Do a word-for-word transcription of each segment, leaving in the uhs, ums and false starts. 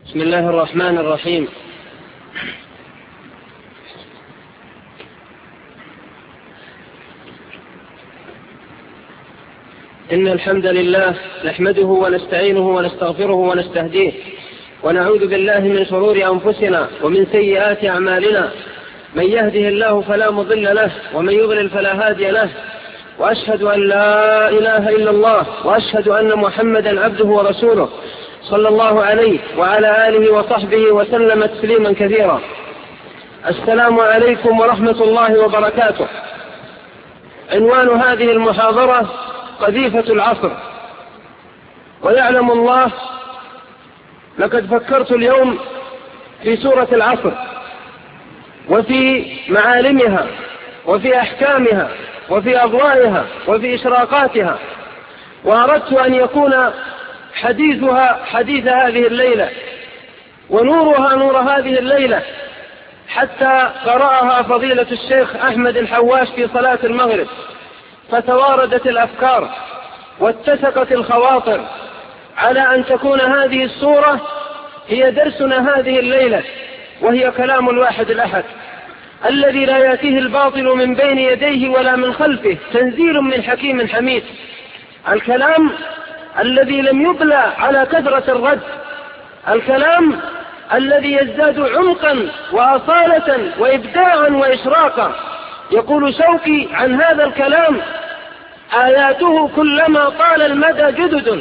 بسم الله الرحمن الرحيم. إن الحمد لله نحمده ونستعينه ونستغفره ونستهديه ونعوذ بالله من شرور أنفسنا ومن سيئات أعمالنا، من يهده الله فلا مضل له ومن يضلل فلا هادي له، وأشهد أن لا إله إلا الله وأشهد أن محمدا عبده ورسوله صلى الله عليه وعلى آله وصحبه وسلم تسليما كثيرا. السلام عليكم ورحمة الله وبركاته. عنوان هذه المحاضرة قذيفة العصر. ويعلم الله لقد فكرت اليوم في سورة العصر وفي معالمها وفي أحكامها وفي أضوائها وفي إشراقاتها، وأردت أن يكون حديثها حديث هذه الليلة ونورها نور هذه الليلة، حتى قرأها فضيلة الشيخ أحمد الحواش في صلاة المغرب، فتواردت الأفكار واتسقت الخواطر على أن تكون هذه السورة هي درسنا هذه الليلة، وهي كلام الواحد الأحد الذي لا يأتيه الباطل من بين يديه ولا من خلفه، تنزيل من حكيم حميد. الكلام الذي لم يبلى على كثرة الرد، الكلام الذي يزداد عمقا وأصالة وإبداعا وإشراقا. يقول شوقي عن هذا الكلام: آياته كلما طال المدى جدد،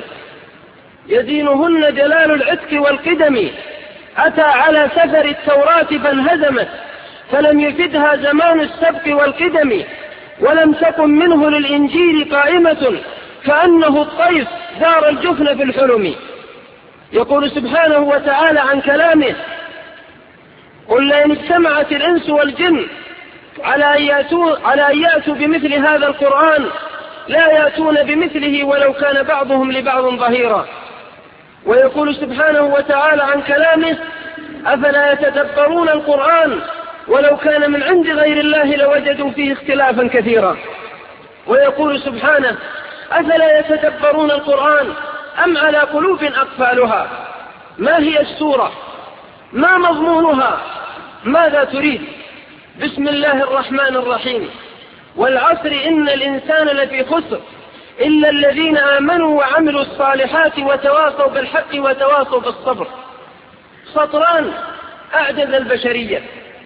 يزينهن جلال العتق والقدم، أتى على سفر التوراة فانهزمت، فلم يفدها زمان السبق والقدم، ولم تكن منه للإنجيل قائمة، كأنه الطيف دار الجفن في الحلم. يقول سبحانه وتعالى عن كلامه: قل لئن اجتمعت الإنس والجن على أن يأتوا, على أن يأتوا بمثل هذا القرآن لا يأتون بمثله ولو كان بعضهم لبعض ظهيرا. ويقول سبحانه وتعالى عن كلامه: أفلا يتدبرون القرآن ولو كان من عند غير الله لوجدوا فيه اختلافا كثيرا. ويقول سبحانه: أفلا يتدبرون القرآن أم على قلوب أقفالها. ما هي السورة؟ ما مضمونها؟ ماذا تريد؟ بسم الله الرحمن الرحيم. والعصر إن الإنسان لفي خسر إلا الذين آمنوا وعملوا الصالحات وتواصوا بالحق وتواصوا بالصبر. سطران أعجز البشرية.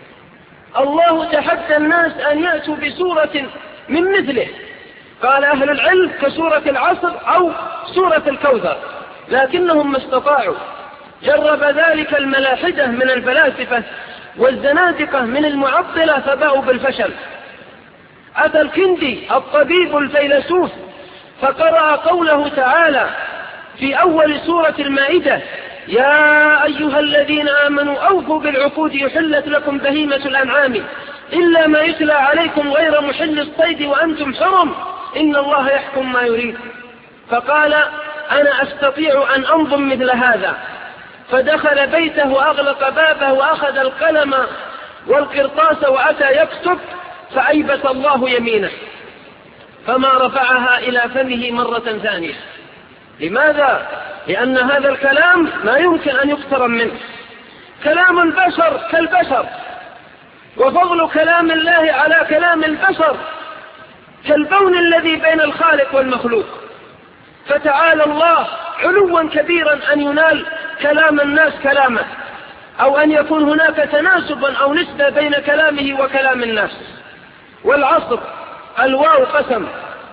الله تحدى الناس أن يأتوا بسورة من مثله، قال أهل العلم كسورة العصر أو سورة الكوثر، لكنهم ما استطاعوا. جرب ذلك الملاحدة من الفلاسفة والزنادقة من المعطلة فباءوا بالفشل. أتى الكندي الطبيب الفيلسوف فقرأ قوله تعالى في أول سورة المائدة: يا أيها الذين آمنوا أوفوا بالعقود يحلت لكم بهيمة الأنعام إلا ما يتلى عليكم غير محل الصيد وأنتم حرم إن الله يحكم ما يريد. فقال: أنا أستطيع أن أنظم مثل هذا. فدخل بيته وأغلق بابه وأخذ القلم والقرطاس وأتى يكتب، فأيبس الله يمينه فما رفعها إلى فمه مرة ثانية. لماذا؟ لأن هذا الكلام ما يمكن أن يقترن منه. كلام البشر كالبشر، وفضل كلام الله على كلام البشر كالبون الذي بين الخالق والمخلوق. فتعالى الله علوا كبيرا أن ينال كلام الناس كلامه، أو أن يكون هناك تناسب أو نسبة بين كلامه وكلام الناس. والعصر الواو قسم،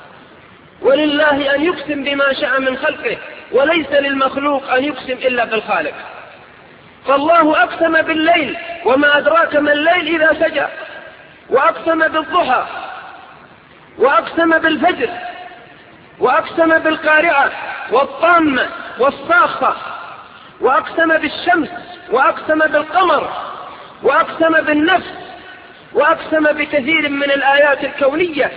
ولله أن يقسم بما شاء من خلقه، وليس للمخلوق أن يقسم إلا بالخالق. فالله أقسم بالليل وما أدراك ما الليل إذا سجى، وأقسم بالضحى، وأقسم بالفجر، وأقسم بالقارعة والطامة والصاخة، وأقسم بالشمس، وأقسم بالقمر، وأقسم بالنفس، وأقسم بكثير من الآيات الكونية،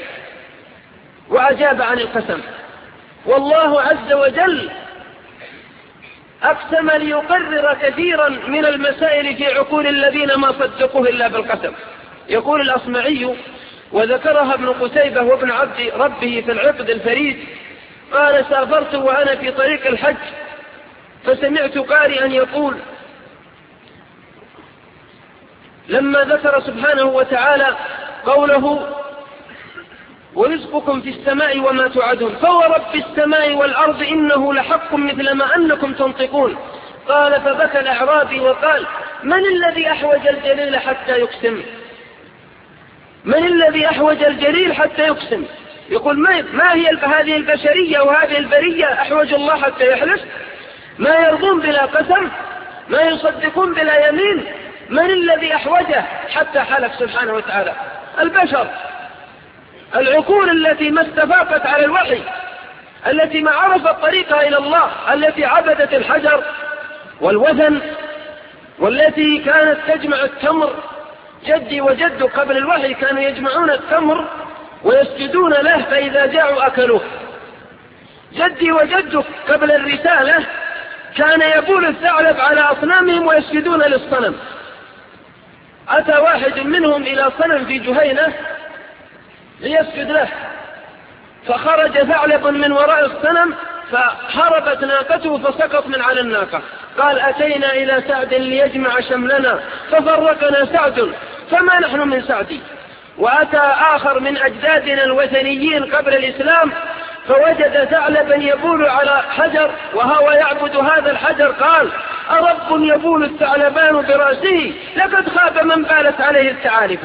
وأجاب عن القسم. والله عز وجل أقسم ليقرر كثيرا من المسائل في عقول الذين ما صدقوه إلا بالقسم. يقول الأصمعي وذكرها ابن قتيبة وابن عبد ربه في العقد الفريد، قال: سافرت وأنا في طريق الحج فسمعت قارئا يقول: لما ذكر سبحانه وتعالى قوله ورزقكم في السماء وما توعدون فورب السماء والأرض إنه لحق مثل ما أنكم تنطقون قال فبكى الأعرابي وقال من الذي أحوج الجليل حتى يقسم من الذي أحوج الجليل حتى يقسم يقول ما, ما هي هذه البشرية وهذه البرية أحوج الله حتى يحلف ما يرضون بلا قسم ما يصدقون بلا يمين من الذي أحوجه حتى حلف سبحانه وتعالى البشر العقول التي ما استفاقت على الوحي التي ما عرفت طريقها إلى الله التي عبدت الحجر والوثن والتي كانت تجمع التمر جدي وجد قبل الوحي كانوا يجمعون التمر ويسجدون له فإذا جاءوا أكلوه جدي وجدك قبل الرسالة كان يبول الثعلب على أصنامهم ويسجدون للصنم أتى واحد منهم إلى صنم في جهينة ليسجد له فخرج ثعلب من وراء الصنم فهربت ناقته فسقط من على الناقة قال أتينا إلى سعد ليجمع شملنا ففرقنا سعد فما نحن من سعدي وأتى آخر من أجدادنا الوثنيين قبل الإسلام فوجد ثعلبا يبول على حجر وهو يعبد هذا الحجر قال أرب يبول الثعلبان برأسه لقد خاب من بالت عليه الثعالب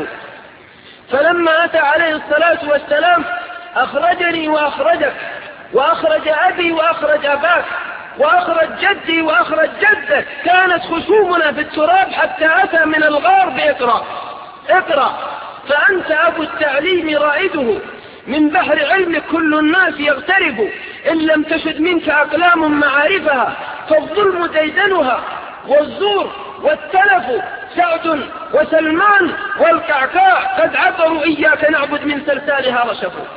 فلما أتى عليه الصلاة والسلام أخرجني وأخرجك وأخرج أبي وأخرج أباك وأخرج جدي وأخرج جدك كانت خشومنا في التراب حتى أتى من الغار بإقرأ اقرأ فأنت أبو التعليم رائده من بحر علمك كل الناس يغترب إن لم تشد منك أقلام معارفها فالظلم ديدنها والزور والتلف سعد وسلمان والقعقاع قد عبروا إياك نعبد من سلسالها رشفوا.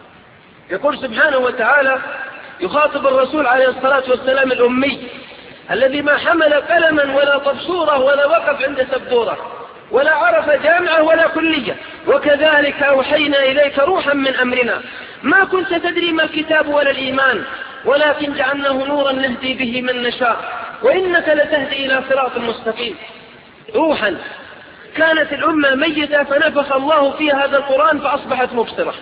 يقول سبحانه وتعالى يخاطب الرسول عليه الصلاة والسلام الأمي الذي ما حمل قلما ولا طبصورة ولا وقف عند سبورة ولا عرف جامعة ولا كلية وكذلك أوحينا إليك روحا من أمرنا ما كنت تدري ما الكتاب ولا الإيمان ولكن جعلناه نورا نهدي به من نشاء وإنك لتهدي إلى صراط مستقيم. روحا كانت الأمة ميتة فنفخ الله فيها هذا القرآن فأصبحت مبصرة.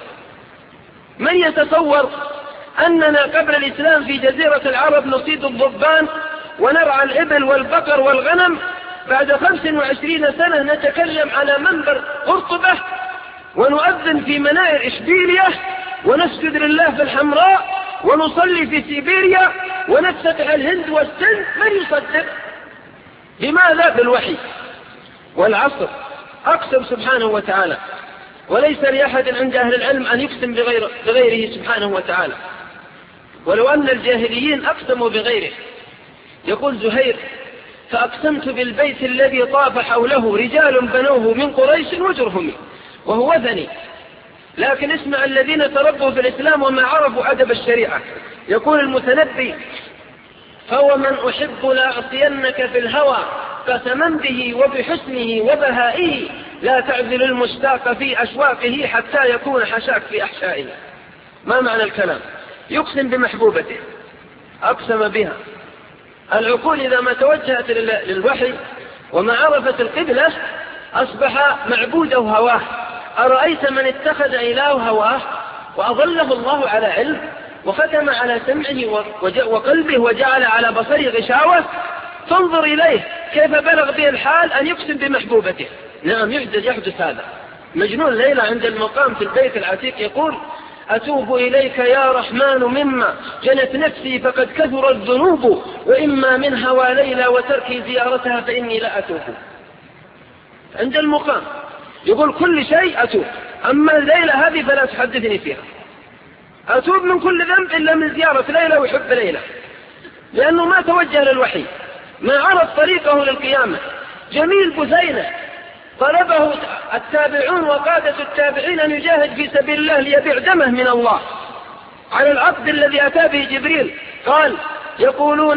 من يتصور أننا قبل الإسلام في جزيرة العرب نصيد الضبان ونرعى الإبل والبقر والغنم بعد خمس وعشرين سنة نتكلم على منبر قرطبة ونؤذن في منائر إشبيلية ونسجد لله في الحمراء ونصلي في سيبيريا ونفتتح الهند والسند من يصدق؟ لماذا؟ بالوحي والعصر أقسم سبحانه وتعالى وليس لأحد عند أهل العلم أن يقسم بغير بغيره سبحانه وتعالى ولو أن الجاهليين أقسموا بغيره. يقول زهير فأقسمت بالبيت الذي طاف حوله رجال بنوه من قريش وجرهم وهو وثني لكن اسمع الذين تربوا في الإسلام وما عرفوا أدب الشريعة. يقول المتنبي فهو من أحب لا أعصينك في الهوى قسما به وبحسنه وبهائه لا تعزل المشتاق في أشواقه حتى يكون حشاك في أحشائه. ما معنى الكلام؟ يقسم بمحبوبته أقسم بها. العقول إذا ما توجهت للوحي وما عرفت القبلة أصبح معبوده هواه. أرأيت من اتخذ إله هواه وأظله الله على علم وختم على سمعه وقلبه وجعل على بصره غشاوة فانظر إليه كيف بلغ به الحال أن يقسم بمحبوبته. نعم يحدث, يحدث هذا. مجنون ليلى عند المقام في البيت العتيق يقول أتوب إليك يا رحمن مما جنت نفسي فقد كثرت الذنوب وإما من هوى ليلى وتركي زيارتها فإني لا أتوب. عند المقام يقول كل شيء أتوب أما الليلة هذه فلا تحدثني فيها. أتوب من كل ذنب إلا من زيارة ليلى ويحب ليلى لأنه ما توجه للوحي ما عرف طريقه للقيامة. جميل بثينة طلبه التابعون وقادة التابعين أن يجاهد في سبيل الله ليبيع دمه من الله على العقد الذي أتى به جبريل. قال يقولون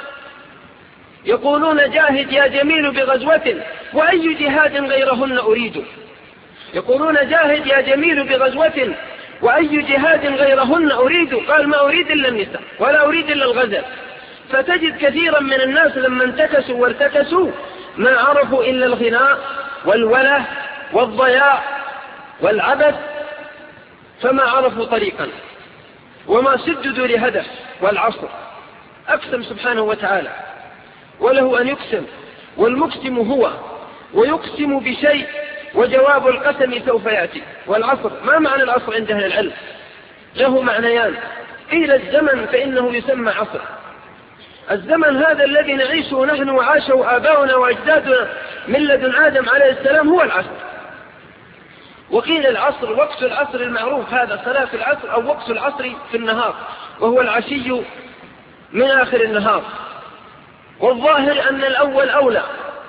يقولون جاهد يا جميل بغزوة وأي جهاد غيرهن أريد. يقولون جاهد يا جميل بغزوة وأي جهاد غيرهن أريد. قال ما أريد إلا النساء ولا أريد إلا الغزل. فتجد كثيرا من الناس لما انتكسوا وارتكسوا ما عرفوا إلا الغناء والوله والضياع والعبث، فما عرفوا طريقا وما سددوا لهدف. والعصر أقسم سبحانه وتعالى وله أن يقسم، والمقسم هو، ويقسم بشيء وجواب القسم سوف يأتي. والعصر ما معنى العصر عند أهل العلم؟ له معنيان. قيل الزمن فإنه يسمى عصر، الزمن هذا الذي نعيشه نحن وعاشه آباؤنا وأجدادنا من لدن آدم عليه السلام هو العصر. وقيل العصر وقت العصر المعروف، هذا صلاة العصر أو وقت العصر في النهار، وهو العشي من آخر النهار. والظاهر أن الأول أولى،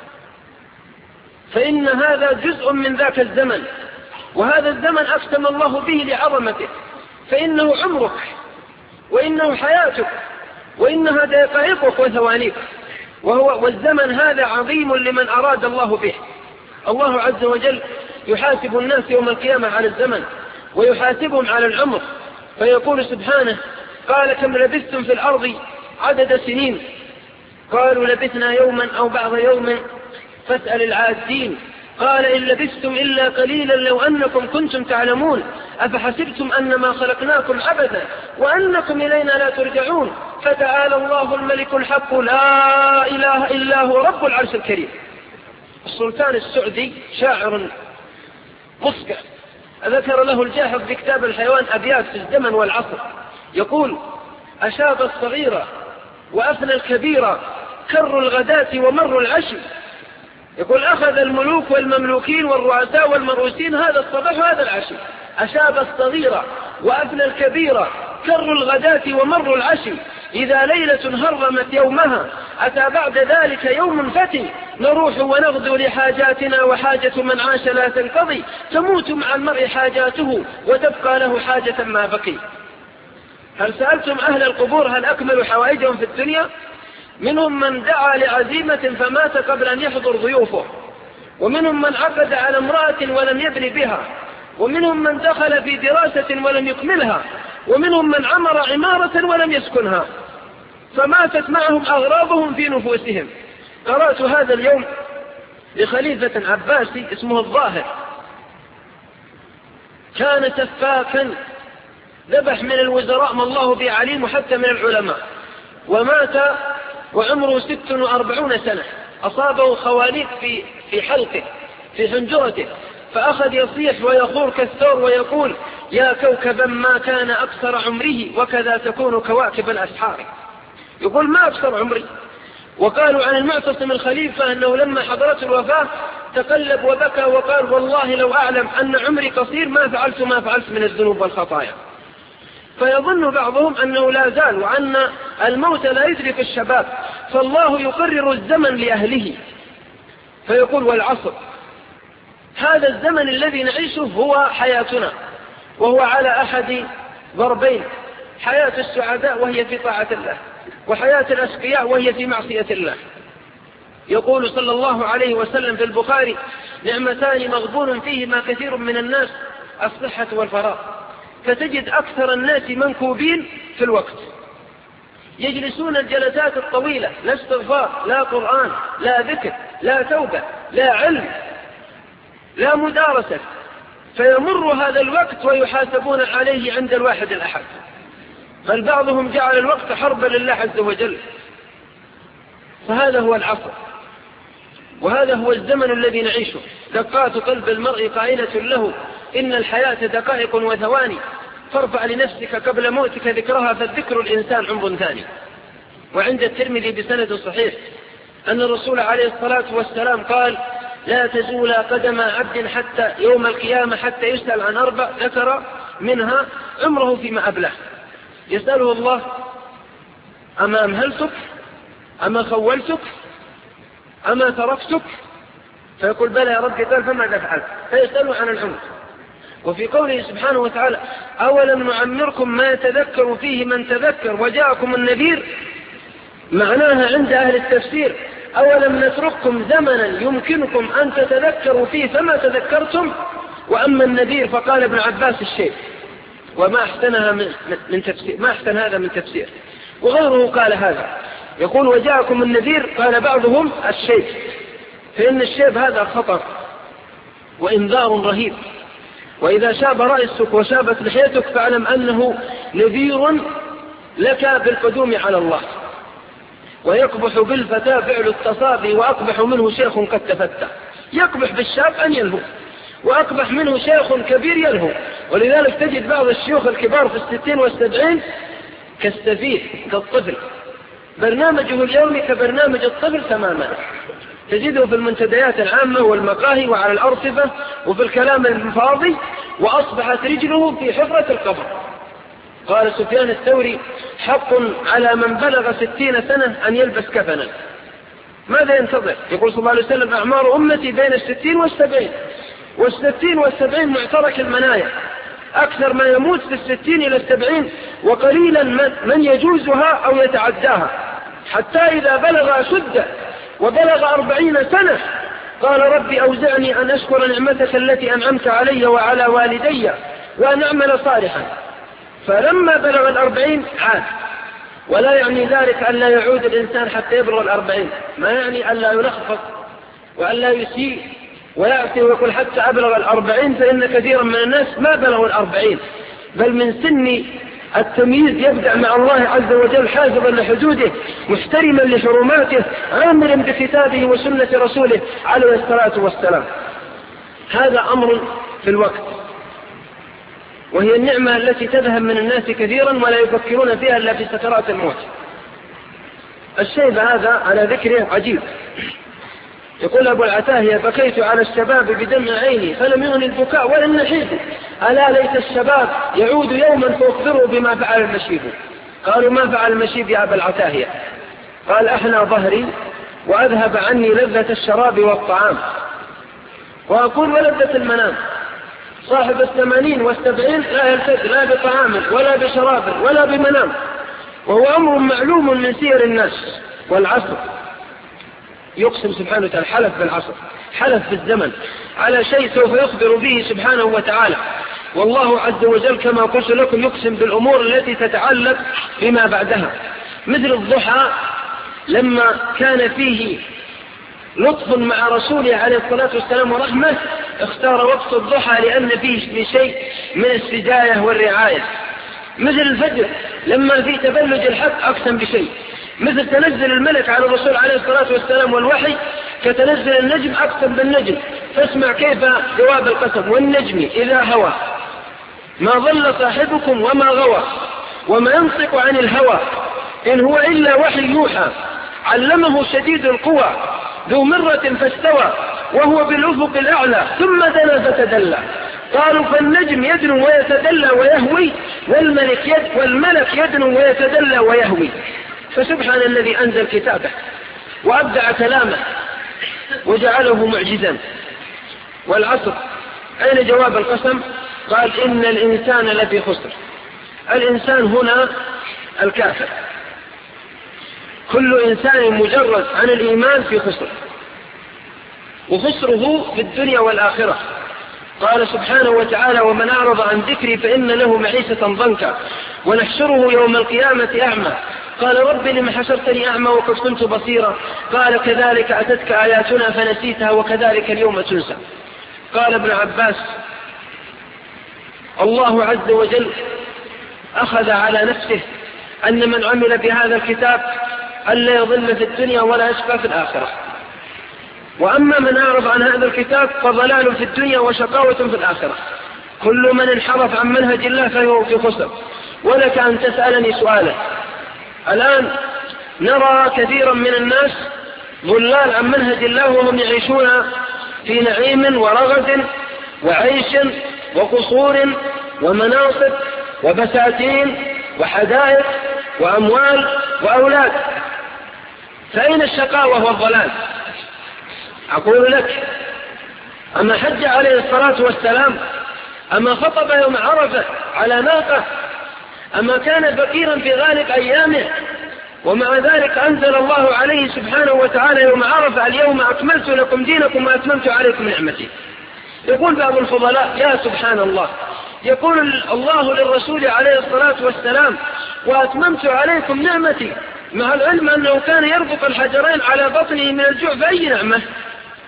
فإن هذا جزء من ذاك الزمن، وهذا الزمن أقسم الله به لعظمته، فإنه عمرك وإنه حياتك وإنها دقائقك وثوانيك، وهو والزمن هذا عظيم لمن أراد الله به. الله عز وجل يحاسب الناس يوم القيامة على الزمن ويحاسبهم على العمر، فيقول سبحانه: قال كم لبثتم في الأرض عدد سنين؟ قالوا لبثنا يوما أو بعض يوم فاسأل العادين. قال إن لبثتم إلا قليلا لو أنكم كنتم تعلمون أفحسبتم أنما خلقناكم عبثا وأنكم إلينا لا ترجعون فتعالى الله الملك الحق لا إله إلا هو رب العرش الكريم. السلطان السعدي شاعر مصقع ذكر له الجاحظ في كتاب الحيوان أبيات في الزمن والعصر، يقول: أشاب الصغيرة وأفنى الكبيرة كر الغداة ومر العشي. يقول: أخذ الملوك والمملوكين والرؤساء والمرؤوسين هذا الصباح وهذا العشي. أشاب الصغيرة وأفنى الكبيرة كر الغداة ومر العشي. إذا ليلة هرمت يومها أتى بعد ذلك يوم فتي نروح ونغدو لحاجاتنا وحاجة من عاش لا تنقضي تموت مع المرء حاجاته وتبقى له حاجة ما بقي. هل سألتم أهل القبور هل أكملوا حوائجهم في الدنيا؟ منهم من دعا لعزيمة فمات قبل أن يحضر ضيوفه، ومنهم من عقد على امرأة ولم يبني بها، ومنهم من دخل في دراسة ولم يكملها، ومنهم من عمر عمارة ولم يسكنها، فماتت معهم أغراضهم في نفوسهم. قرأت هذا اليوم لخليفة عباسي اسمه الظاهر، كان سفاكا ذبح من الوزراء ما الله به عليم وحتى من العلماء، ومات وعمره ست وأربعون سنة، أصابه خواليق في في حلقه في حنجرته، فأخذ يصيح ويخور كالثور ويقول: يا كوكبا ما كان أكثر عمره وكذا تكون كواكب الأسحار. يقول: ما أكثر عمري. وقالوا عن المعتصم الخليفة أنه لما حضرت الوفاة تقلب وبكى وقال: والله لو أعلم أن عمري قصير ما فعلت ما فعلت من الذنوب والخطايا. فيظن بعضهم أنه لا زال وأن الموت لا يدرك الشباب، فالله يقرر الزمن لأهله فيقول: والعصر. هذا الزمن الذي نعيشه هو حياتنا، وهو على أحد ضربين: حياة السعداء وهي في طاعة الله، وحياة الأشقياء وهي في معصية الله. يقول صلى الله عليه وسلم في البخاري: نعمتان مغبون فيهما كثير من الناس الصحة والفراغ. فتجد أكثر الناس منكوبين في الوقت، يجلسون الجلسات الطويلة، لا استغفار، لا قرآن، لا ذكر، لا توبة، لا علم، لا مدارسة، فيمر هذا الوقت ويحاسبون عليه عند الواحد الأحد. بل بعضهم جعل الوقت حربا لله عز وجل. فهذا هو العصر، وهذا هو الزمن الذي نعيشه. دقات قلب المرء قائلة له: إن الحياة دقائق وثواني، فارفع لنفسك قبل موتك ذكرها فالذكر الإنسان عمر ثاني. وعند الترمذي بسند صحيح أن الرسول عليه الصلاة والسلام قال: لا تزول قدم عبد حتى يوم القيامة حتى يسأل عن أربع، ذكر منها عمره فيما أبلاه. يسأله الله: أما أمهلتك؟ أما خولتك؟ أما تركتك؟ فيقول: بلى يا رب. قال: فماذا فعلت؟ فيسأله عن العمر. وفي قوله سبحانه وتعالى: أولم نعمركم ما يتذكر فيه من تذكر وجاءكم النذير، معناها عند أهل التفسير: أولم نترككم زمنا يمكنكم أن تتذكروا فيه فما تذكرتم. وأما النذير فقال ابن عباس: الشيء. وما أحسنها من, من تفسير، ما أحسن هذا من تفسير. وغيره قال هذا، يقول: وجاءكم النذير، قال بعضهم: الشيء، فإن الشيء هذا خطر وإنذار رهيب. وإذا شاب رأسك وشابت لحيتك فاعلم أنه نذير لك بالقدوم على الله. ويقبح بالفتى فعل التصابي وأقبح منه شيخ قد تفتى. يقبح بالشاب أن يلهو، وأقبح منه شيخ كبير يلهو. ولذلك تجد بعض الشيوخ الكبار في الستين والسبعين كالسفيه كالطفل، برنامجه اليومي كبرنامج الطفل تماما. تجده في المنتديات العامة والمقاهي وعلى الأرصفة وفي الكلام الفاضي، وأصبحت رجله في حفرة القبر. قال سفيان الثوري: حق على من بلغ ستين سنة أن يلبس كفنا. ماذا ينتظر؟ يقول صلى الله عليه وسلم: أعمار أمتي بين الستين والسبعين، والستين والسبعين معترك المنايا، أكثر ما يموت في الستين إلى السبعين، وقليلا من يجوزها أو يتعداها، حتى إذا بلغ أشده وبلغ أربعين سنة قال: ربي أوزعني أن أشكر نعمتك التي أنعمت علي وعلى والدي وأن أعمل صالحا. فلما بلغ الأربعين عاد. ولا يعني ذلك أن لا يعود الإنسان حتى يبلغ الأربعين، ما يعني أن لا يلخفض وأن لا يسيء ويأتي ويقول حتى أبلغ الأربعين، فإن كثيرا من الناس ما بلغوا الأربعين، بل من سن التمييز يبدأ مع الله عز وجل حافظا لحدوده، محترما لحرماته، عاملا بكتابه وسنة رسوله عليه الصلاة والسلام. هذا أمر في الوقت، وهي النعمة التي تذهب من الناس كثيرا ولا يفكرون فيها إلا في سكرات الموت. الشيب هذا على ذكره عجيب. يقول أبو العتاهية: بكيت على الشباب بدمع عيني فلم يغن البكاء ولا النحيب، ألا ليت الشباب يعود يوما فأخبره بما فعل المشيب. قالوا: ما فعل المشيب يا أبا العتاهية؟ قال: أحنى ظهري وأذهب عني لذة الشراب والطعام، وأقول ولذة المنام. صاحب الثمانين والسبعين لا يلتد لا بطعام ولا بشراب ولا بمنام، وهو أمر معلوم من سير الناس. والعصر يقسم سبحانه وتعالى، حلف بالعصر، حلف بالزمن على شيء سوف يخبر به سبحانه وتعالى. والله عز وجل كما قلت لكم يقسم بالأمور التي تتعلق بما بعدها، مثل الضحى لما كان فيه لطف مع رسوله عليه الصلاة والسلام ورحمة، اختار وقت الضحى لأن فيه شيء من السجاية والرعاية. مثل الفجر لما في تبلج الحق أقسم بشيء. مثل تنزل الملك على الرسول عليه الصلاة والسلام والوحي كتنزل النجم أقسم بالنجم. فاسمع كيف جواب القسم: والنجم إذا هوى ما ضل صاحبكم وما غوى وما ينطق عن الهوى إن هو إلا وحي يوحى علمه شديد القوى ذو مرة فاستوى وهو بالأفق الأعلى ثم دنا فتدلى. قالوا: فالنجم يدنو ويتدلى ويهوي والملك, يد والملك يدنو ويتدلى ويهوي. فسبحان الذي أنزل كتابه وأبدع كلامه وجعله معجزا. والعصر أين جواب القسم؟ قال: إن الإنسان لفي خسر. الإنسان هنا الكافر، كل إنسان مجرد عن الإيمان في خسر، وخسره في الدنيا والآخرة. قال سبحانه وتعالى: ومن أعرض عن ذكري فإن له معيشة ضنكا ونحشره يوم القيامة أعمى. قال: رب لم حشرتني أعمى وقد كنت بصيرا. قال: كذلك أتتك آياتنا فنسيتها وكذلك اليوم تنسى. قال ابن عباس: الله عز وجل أخذ على نفسه أن من عمل بهذا الكتاب ألا يضل في الدنيا ولا يشقى في الآخرة، وأما من أعرض عن هذا الكتاب فضلال في الدنيا وشقاوة في الآخرة. كل من انحرف عن منهج الله فهو في خسر. ولك أن تسألني سؤالا. الآن نرى كثيرا من الناس ضلال عن منهج الله وهم يعيشون في نعيم ورغد وعيش وقصور ومناصب وبساتين وحدائق وأموال وأولاد. فأين الشقاوة والضلال؟ أقول لك: أما حج عليه الصلاة والسلام، أما خطب يوم عرفة على ناقة، أما كان فقيرا في غالب أيامه، ومع ذلك أنزل الله عليه سبحانه وتعالى يوم عرفة: اليوم أكملت لكم دينكم وأتممت عليكم نعمتي. يقول بعض الفضلاء: يا سبحان الله، يقول الله للرسول عليه الصلاة والسلام: وأتممت عليكم نعمتي، مع العلم أنه كان يربط الحجرين على بطنه من الجوع، فأي نعمة؟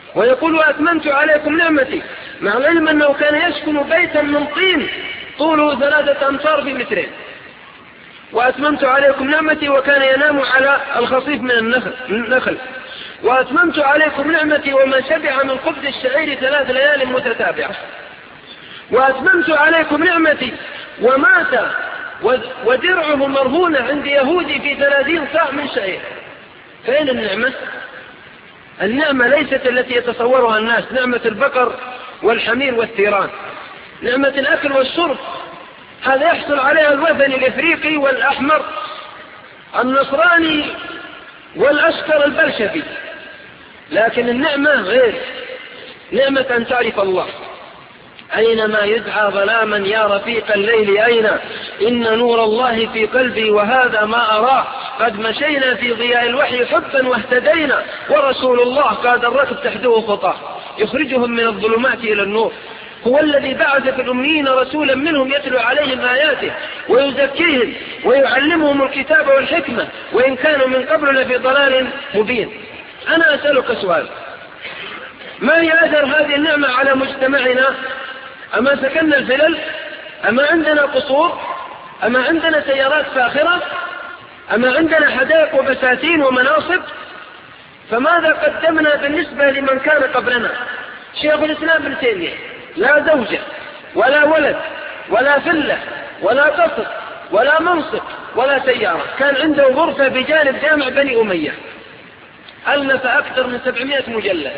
ويقول وأتممت عليكم نعمتي، مع العلم أنه كان يسكن بيتا من طين طوله ثلاثة أمتار في مترين. وأتممت عليكم نعمتي وكان ينام على الخصيف من النخل, من النخل. وأتممت عليكم نعمتي وما شبع من قبض الشعير ثلاث ليال متتابعة. وأتممت عليكم نعمتي ومات ودرعه مرهونة عند يهودي في ثلاثين صاع من شعير. فين النعمة؟ النعمة ليست التي يتصورها الناس، نعمة البقر والحمير والثيران، نعمة الأكل والشرب هذا يحصل عليها الوثني الإفريقي والأحمر النصراني والأشكر البلشفي. لكن النعمة غير، نعمة أن تعرف الله. أينما يدعى ظلاما يا رفيق الليل أين، إن نور الله في قلبي وهذا ما أراه، قد مشينا في ضياء الوحي حبا واهتدينا، ورسول الله قاد الركب تحته خطاه يخرجهم من الظلمات إلى النور. هو الذي بعث في الأميين رسولا منهم يتلو عليهم آياته ويزكيهم ويعلمهم الكتاب والحكمة وإن كانوا من قبل لفي ضلال مبين. أنا أسألك سؤال، ما هي أثر هذه النعمة على مجتمعنا؟ أما سكننا الفلل؟ أما عندنا قصور؟ أما عندنا سيارات فاخرة؟ أما عندنا حدائق وبساتين ومناصب؟ فماذا قدمنا بالنسبة لمن كان قبلنا؟ شيخ الإسلام ابن تيمية لا زوجة ولا ولد ولا فلة ولا قصر ولا منصب ولا سيارة، كان عنده غرفة بجانب جامع بني أمية، ألف أكثر من سبعمائة مجلد،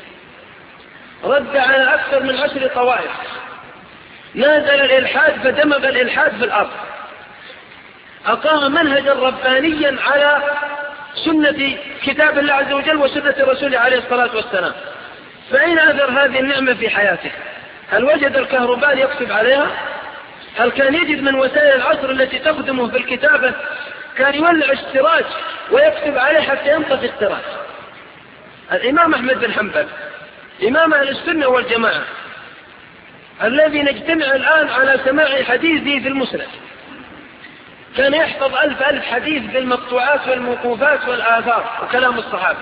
رد على أكثر من عشر طوائف، نازل الإلحاد فدمغ الإلحاد في الأرض، أقام منهجا ربانيا على سنة كتاب الله عز وجل وسنة الرسول عليه الصلاة والسلام. فأين أثر هذه النعمة في حياته؟ هل وجد الكهرباء يكتب عليها؟ هل كان يجد من وسائل العصر التي تخدمه في الكتابة؟ كان يولع السراج ويكتب عليه حتى ينطفي السراج. الإمام أحمد بن حنبل إمام أهل السنة والجماعة الذي نجتمع الآن على سماع حديثه في المسند، كان يحفظ ألف ألف حديث بالمقطوعات والموقوفات والآثار وكلام الصحابة،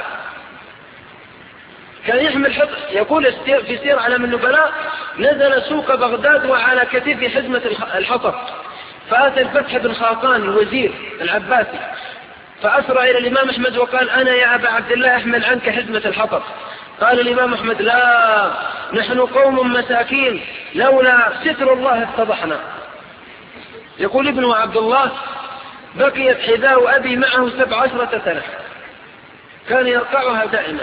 كان يحمل حفظ. يقول في سير علم النبلاء نزل سوق بغداد وعلى كتفه حزمة الحطب، فأتى الفتح بن خاقان الوزير العباسي فأسرع إلى الإمام أحمد وقال أنا يا أبا عبد الله أحمل عنك حزمة الحطب. قال الإمام أحمد لا، نحن قوم مساكين لولا ستر الله اتضحنا. يقول ابنه عبد الله بقيت حذاء أبي معه سبع عشرة سنة، كان يرقعها دائما،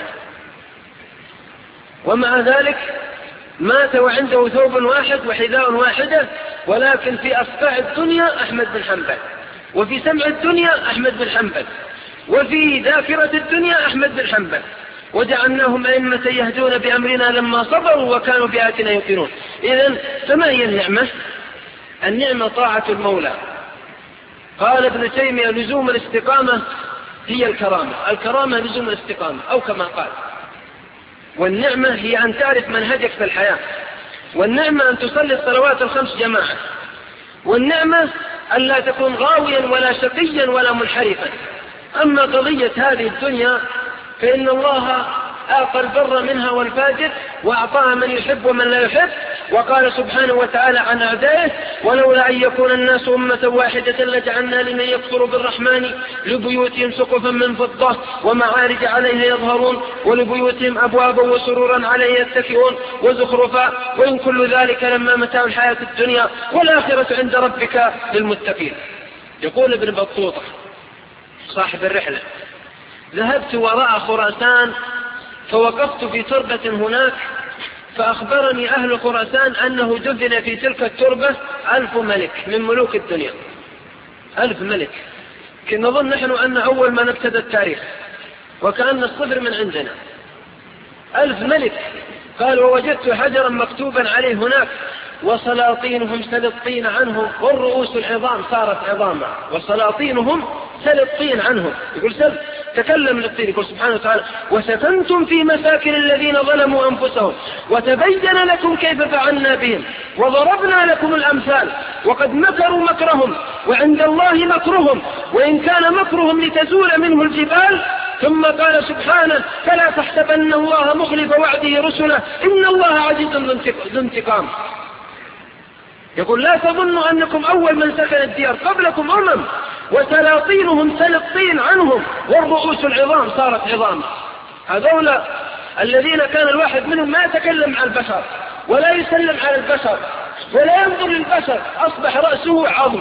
ومع ذلك مات وعنده ثوب واحد وحذاء واحدة، ولكن في أصقاع الدنيا أحمد بن حنبل، وفي سمع الدنيا أحمد بن حنبل، وفي ذاكرة الدنيا أحمد بن حنبل، وجعلناهم أئمة يهدون بأمرنا لما صبروا وكانوا بآياتنا يوقنون. إذن فما هي النعمة؟ النعمة طاعة المولى. قال ابن تيمية لزوم الاستقامة هي الكرامة، الكرامة لزوم الاستقامة أو كما قال. والنعمة هي أن تعرف منهجك في الحياة، والنعمة أن تصلي الصلوات الخمس جماعة، والنعمة أن لا تكون غاويا ولا شقيا ولا منحرفا. أما قضية هذه الدنيا فإن الله أعطى البر منها والفاجر وأعطاها من يحب ومن لا يحب، وقال سبحانه وتعالى عن أعدائه ولولا أن يكون الناس أمة واحدة لجعلنا لمن يكفر بالرحمن لبيوتهم سقفا من فضة ومعارج عليها يظهرون ولبيوتهم أبوابا وسرورا عليها يتكئون وزخرفا وإن كل ذلك لما متاع الحياة الدنيا والآخرة عند ربك للمتقين. يقول ابن بطوطة صاحب الرحلة ذهبت وراء خراسان فوقفت في تربة هناك فأخبرني أهل خراسان أنه دفن في تلك التربة ألف ملك من ملوك الدنيا، ألف ملك. كنا نظن نحن أن أول ما نبتدى التاريخ وكأن الصفر من عندنا، ألف ملك. قال ووجدت حجرا مكتوبا عليه هناك وسلاطينهم سلطين عنهم والرؤوس العظام صارت عظاما وسلاطينهم سلطين عنهم. يقول سل تكلم للطين، يقول سبحانه وتعالى وسكنتم في مساكن الذين ظلموا أنفسهم وتبين لكم كيف فعلنا بهم وضربنا لكم الأمثال وقد مكروا مكرهم وعند الله مكرهم وإن كان مكرهم لتزول منه الجبال ثم قال سبحانه فلا تحسبن الله مخلف وعده رسله إن الله عزيز ذو انتقام. يقول لا تظنوا أنكم أول من سكن الديار، قبلكم أمم وسلاطينهم سلطين عنهم والرؤوس العظام صارت عظاما. هذولا الذين كان الواحد منهم ما يتكلم عن البشر ولا يسلم على البشر ولا ينظر للبشر، أصبح رأسه عظم.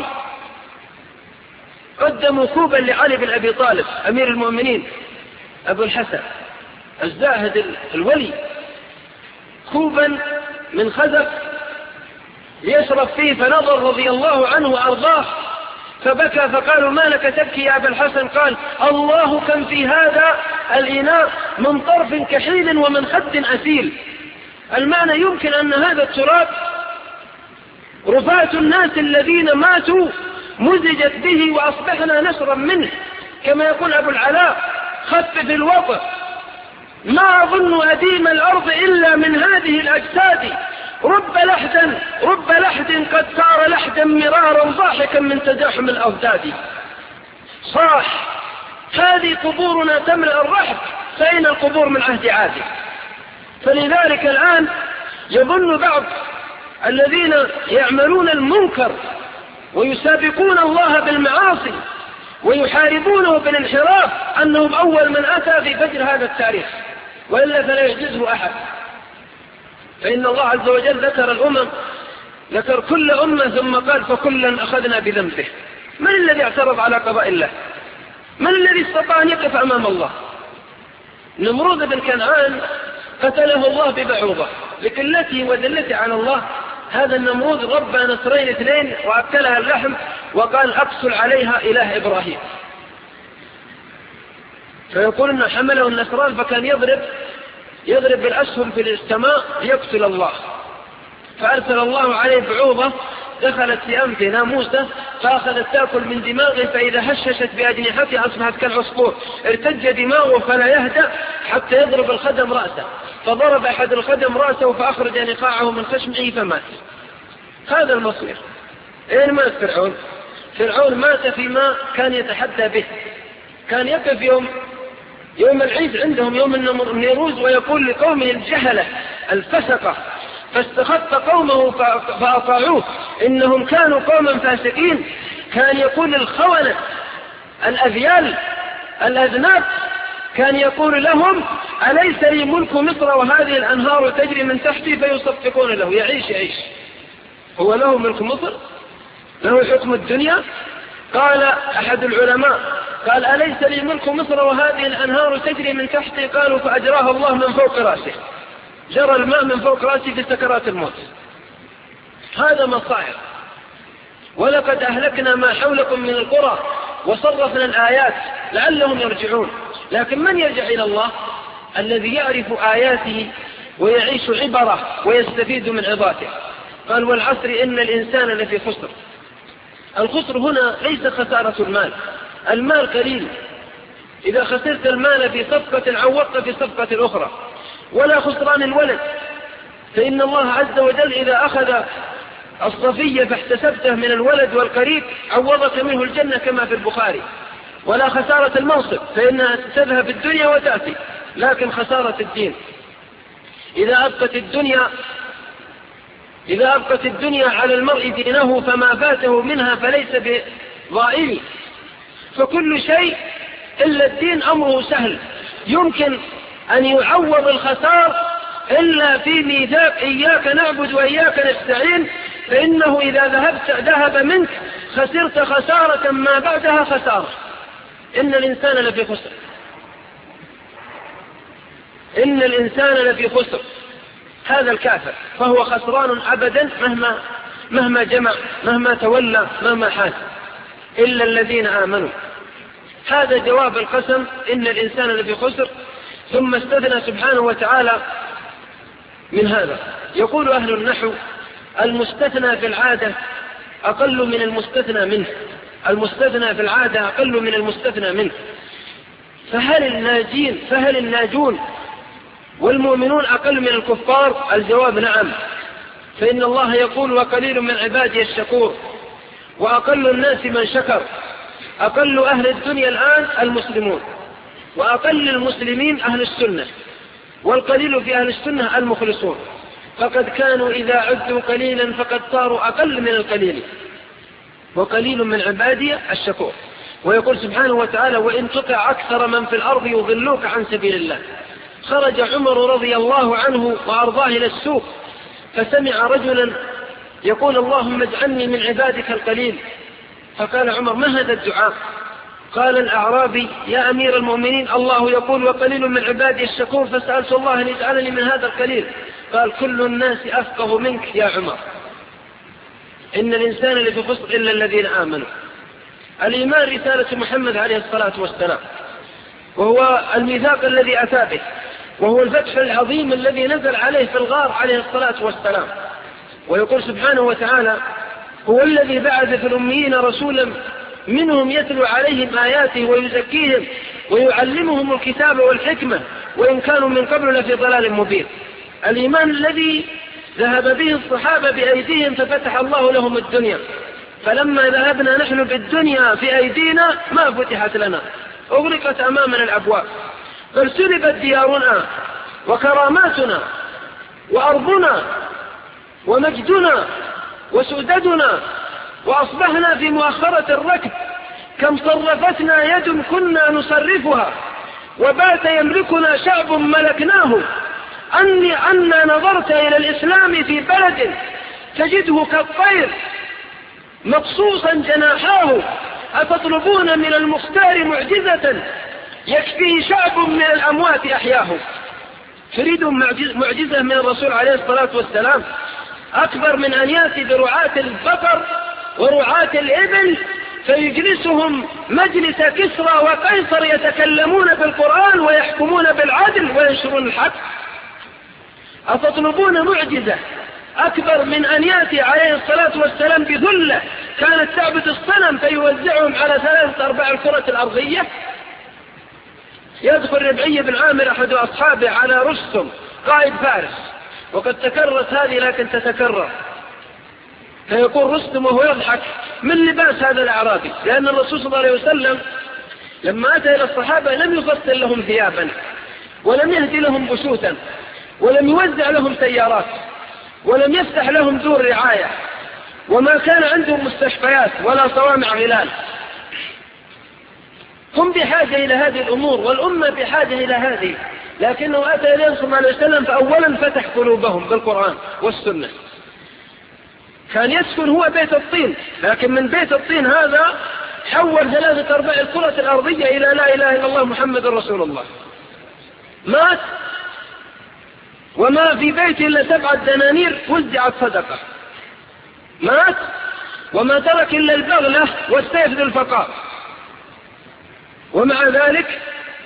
قدموا كوبا لعلي بن أبي طالب أمير المؤمنين أبو الحسن الزاهد الولي، كوبا من خزف يشرب فيه، فنظر رضي الله عنه وأرضاه فبكى، فقالوا ما لك تبكي يا أبا الحسن؟ قال الله كم في هذا الإناء من طرف كحيل ومن خد أسيل. المعنى يمكن أن هذا التراب رفات الناس الذين ماتوا مزجت به وأصبحنا نشرب منه، كما يقول أبو العلاء خفف الوطء ما أظن أديم الأرض إلا من هذه الأجساد، رب لحد رب لحد قد صار لحدا مرارا ضاحكا من تزاحم الأضداد. صاح هذه قبورنا تملأ الرحب، فأين القبور من عهد عاد؟ فلذلك الآن يظن بعض الذين يعملون المنكر ويسابقون الله بالمعاصي ويحاربونه بالانحراف أنهم أول من أتى في فجر هذا التاريخ، وإلا فلا يعجزه أحد. فإن الله عز وجل ذكر الأمم، ذكر كل أمة ثم قال فكلا أخذنا بذنبه. من الذي اعترض على قضاء الله؟ من الذي استطاع أن يقف أمام الله؟ نمرود بن كنعان قتله الله ببعوضة لقلته وذلته على الله. هذا النمرود ربى نصرين اثنين وأكلها اللحم وقال أقسل عليها إله إبراهيم. فيقول أنه حمله النصران فكان يضرب يضرب بالأسهم في السماء ليقتل الله، فأرسل الله عليه بعوضة دخلت في أنفه ناموسة فأخذت تأكل من دماغه، فإذا هششت بأجنحتها أصبحت كالعصفور، ارتج دماغه فلا يهدأ حتى يضرب الخدم رأسه، فضرب أحد الخدم رأسه فأخرج نقاعه من خشمه فمات. هذا المصير. أين مات فرعون؟ فرعون مات فيما كان يتحدى به. كان يقف يوم يوم العيد عندهم يوم النيروز ويقول لقومه الجهلة الفسقة فاستخف قومه فأطاعوه إنهم كانوا قوما فاسقين. كان يقول الخونة الأذيال الأذناب كان يقول لهم أليس لي ملك مصر وهذه الأنهار تجري من تحتي؟ فيصفقون له يعيش يعيش هو له ملك مصر؟ له حكم الدنيا؟ قال أحد العلماء قال أليس لي ملك مصر وهذه الأنهار تجري من تحتي؟ قالوا فأجراها الله من فوق رأسه، جرى الماء من فوق رأسه في سكرات الموت. هذا مصائر. ولقد أهلكنا ما حولكم من القرى وصرفنا الآيات لعلهم يرجعون. لكن من يرجع إلى الله؟ الذي يعرف آياته ويعيش عبره ويستفيد من عظاته. قال والعصر إن الإنسان لفي خسر. الخسر هنا ليس خسارة المال، المال قليل، إذا خسرت المال في صفقة عوضت في صفقة أخرى، ولا خسران الولد، فإن الله عز وجل إذا أخذ الصفية فاحتسبته من الولد والقريب عوضك منه الجنة كما في البخاري. ولا خسارة المنصب فإنها تذهب الدنيا وتأتي، لكن خسارة الدين إذا أبقت الدنيا إذا أبقت الدنيا على المرء دينه فما فاته منها فليس بضائع. فكل شيء إلا الدين أمره سهل، يمكن أن يعوض الخسار إلا في ميثاق إياك نعبد وإياك نستعين، فإنه إذا ذهبت ذهب منك خسرت خسارة ما بعدها خسارة. إن الإنسان لفي خسر، إن الإنسان لفي خسر. هذا الكافر فهو خسران أبدا مهما مهما جمع مهما تولى مهما حاز، إلا الذين آمنوا. هذا جواب القسم إن الإنسان لفي خسر. ثم استثنى سبحانه وتعالى من هذا. يقول أهل النحو المستثنى في العادة أقل من المستثنى منه، المستثنى في العادة أقل من المستثنى منه. فهل الناجين فهل الناجون والمؤمنون أقل من الكفار؟ الجواب نعم، فإن الله يقول وقليل من عبادي الشكور، وأقل الناس من شكر. أقل أهل الدنيا الآن المسلمون، وأقل المسلمين أهل السنة، والقليل في أهل السنة المخلصون، فقد كانوا إذا عدوا قليلا فقد صاروا أقل من القليل، وقليل من عبادي الشكور. ويقول سبحانه وتعالى: وإن تطع أكثر من في الأرض يضلوك عن سبيل الله. خرج عمر رضي الله عنه وأرضاه إلى السوق، فسمع رجلا يقول: اللهم اجعلني من عبادك القليل. فقال عمر: ما هذا الدعاء؟ قال الأعرابي: يا أمير المؤمنين، الله يقول: وقليل من عبادي الشكور، فسألت الله أن يجعلني من هذا القليل. قال: كل الناس أفقه منك يا عمر، إن الإنسان لفي خسر إلا الذين آمنوا. الإيمان رسالة محمد عليه الصلاة والسلام، وهو الميثاق الذي أتى به، وهو الفتح العظيم الذي نزل عليه في الغار عليه الصلاة والسلام. ويقول سبحانه وتعالى: هو الذي بعث في الأميين رسولا منهم يتلو عليهم آياته ويزكيهم ويعلمهم الكتاب والحكمة وإن كانوا من قبل لفي ضلال مبين. الإيمان الذي ذهب به الصحابة بأيديهم ففتح الله لهم الدنيا، فلما ذهبنا نحن بالدنيا في أيدينا ما فتحت لنا، أغلقت أمامنا الأبواب، بل سلبت ديارنا وكراماتنا وأرضنا ومجدنا وسؤددنا، وأصبحنا في مؤخرة الركب. كم صرفتنا يد كنا نصرفها، وبات يملكنا شعب ملكناه. أني أنا نظرت إلى الإسلام في بلد تجده كالطير مقصوصا جناحاه، أتطلبون من المختار معجزة يكفيه شعب من الأموات أحياه. تريدون معجزة من الرسول عليه الصلاة والسلام أكبر من أن يأتي برعاة البقر ورعاة الإبل فيجلسهم مجلس كسرى وقيصر يتكلمون بالقرآن ويحكمون بالعدل وينشرون الحق؟ أتطلبون معجزة أكبر من أن يأتي عليه الصلاة والسلام بذلة كانت تعبد الصنم فيوزعهم على ثلاثة أرباع الكرة الأرضية؟ يدخل ربعي بن عامر أحد أصحابه على رستم قائد فارس، وقد تكررت هذه لكن تتكرر، فيقول رستم وهو يضحك: من لباس هذا الأعرابي؟ لأن الرسول صلى الله عليه وسلم لما أتى إلى الصحابة لم يفصل لهم ثيابا، ولم يهدي لهم بسوتا، ولم يوزع لهم سيارات، ولم يفتح لهم دور رعاية، وما كان عندهم مستشفيات ولا صوامع غلال. هم بحاجة إلى هذه الأمور، والأمة بحاجة إلى هذه، لكنه أتى إليهم صلى الله عليه وسلم فأولا فتح قلوبهم بالقرآن والسنة. كان يسكن هو بيت الطين، لكن من بيت الطين هذا حول ثلاثة أرباع الكرة الأرضية إلى لا إله إلا الله محمد رسول الله. مات وما في بيته إلا سبعة دنانير وزعت صدقة. مات وما ترك إلا البغلة والسيف ذو الفقار، ومع ذلك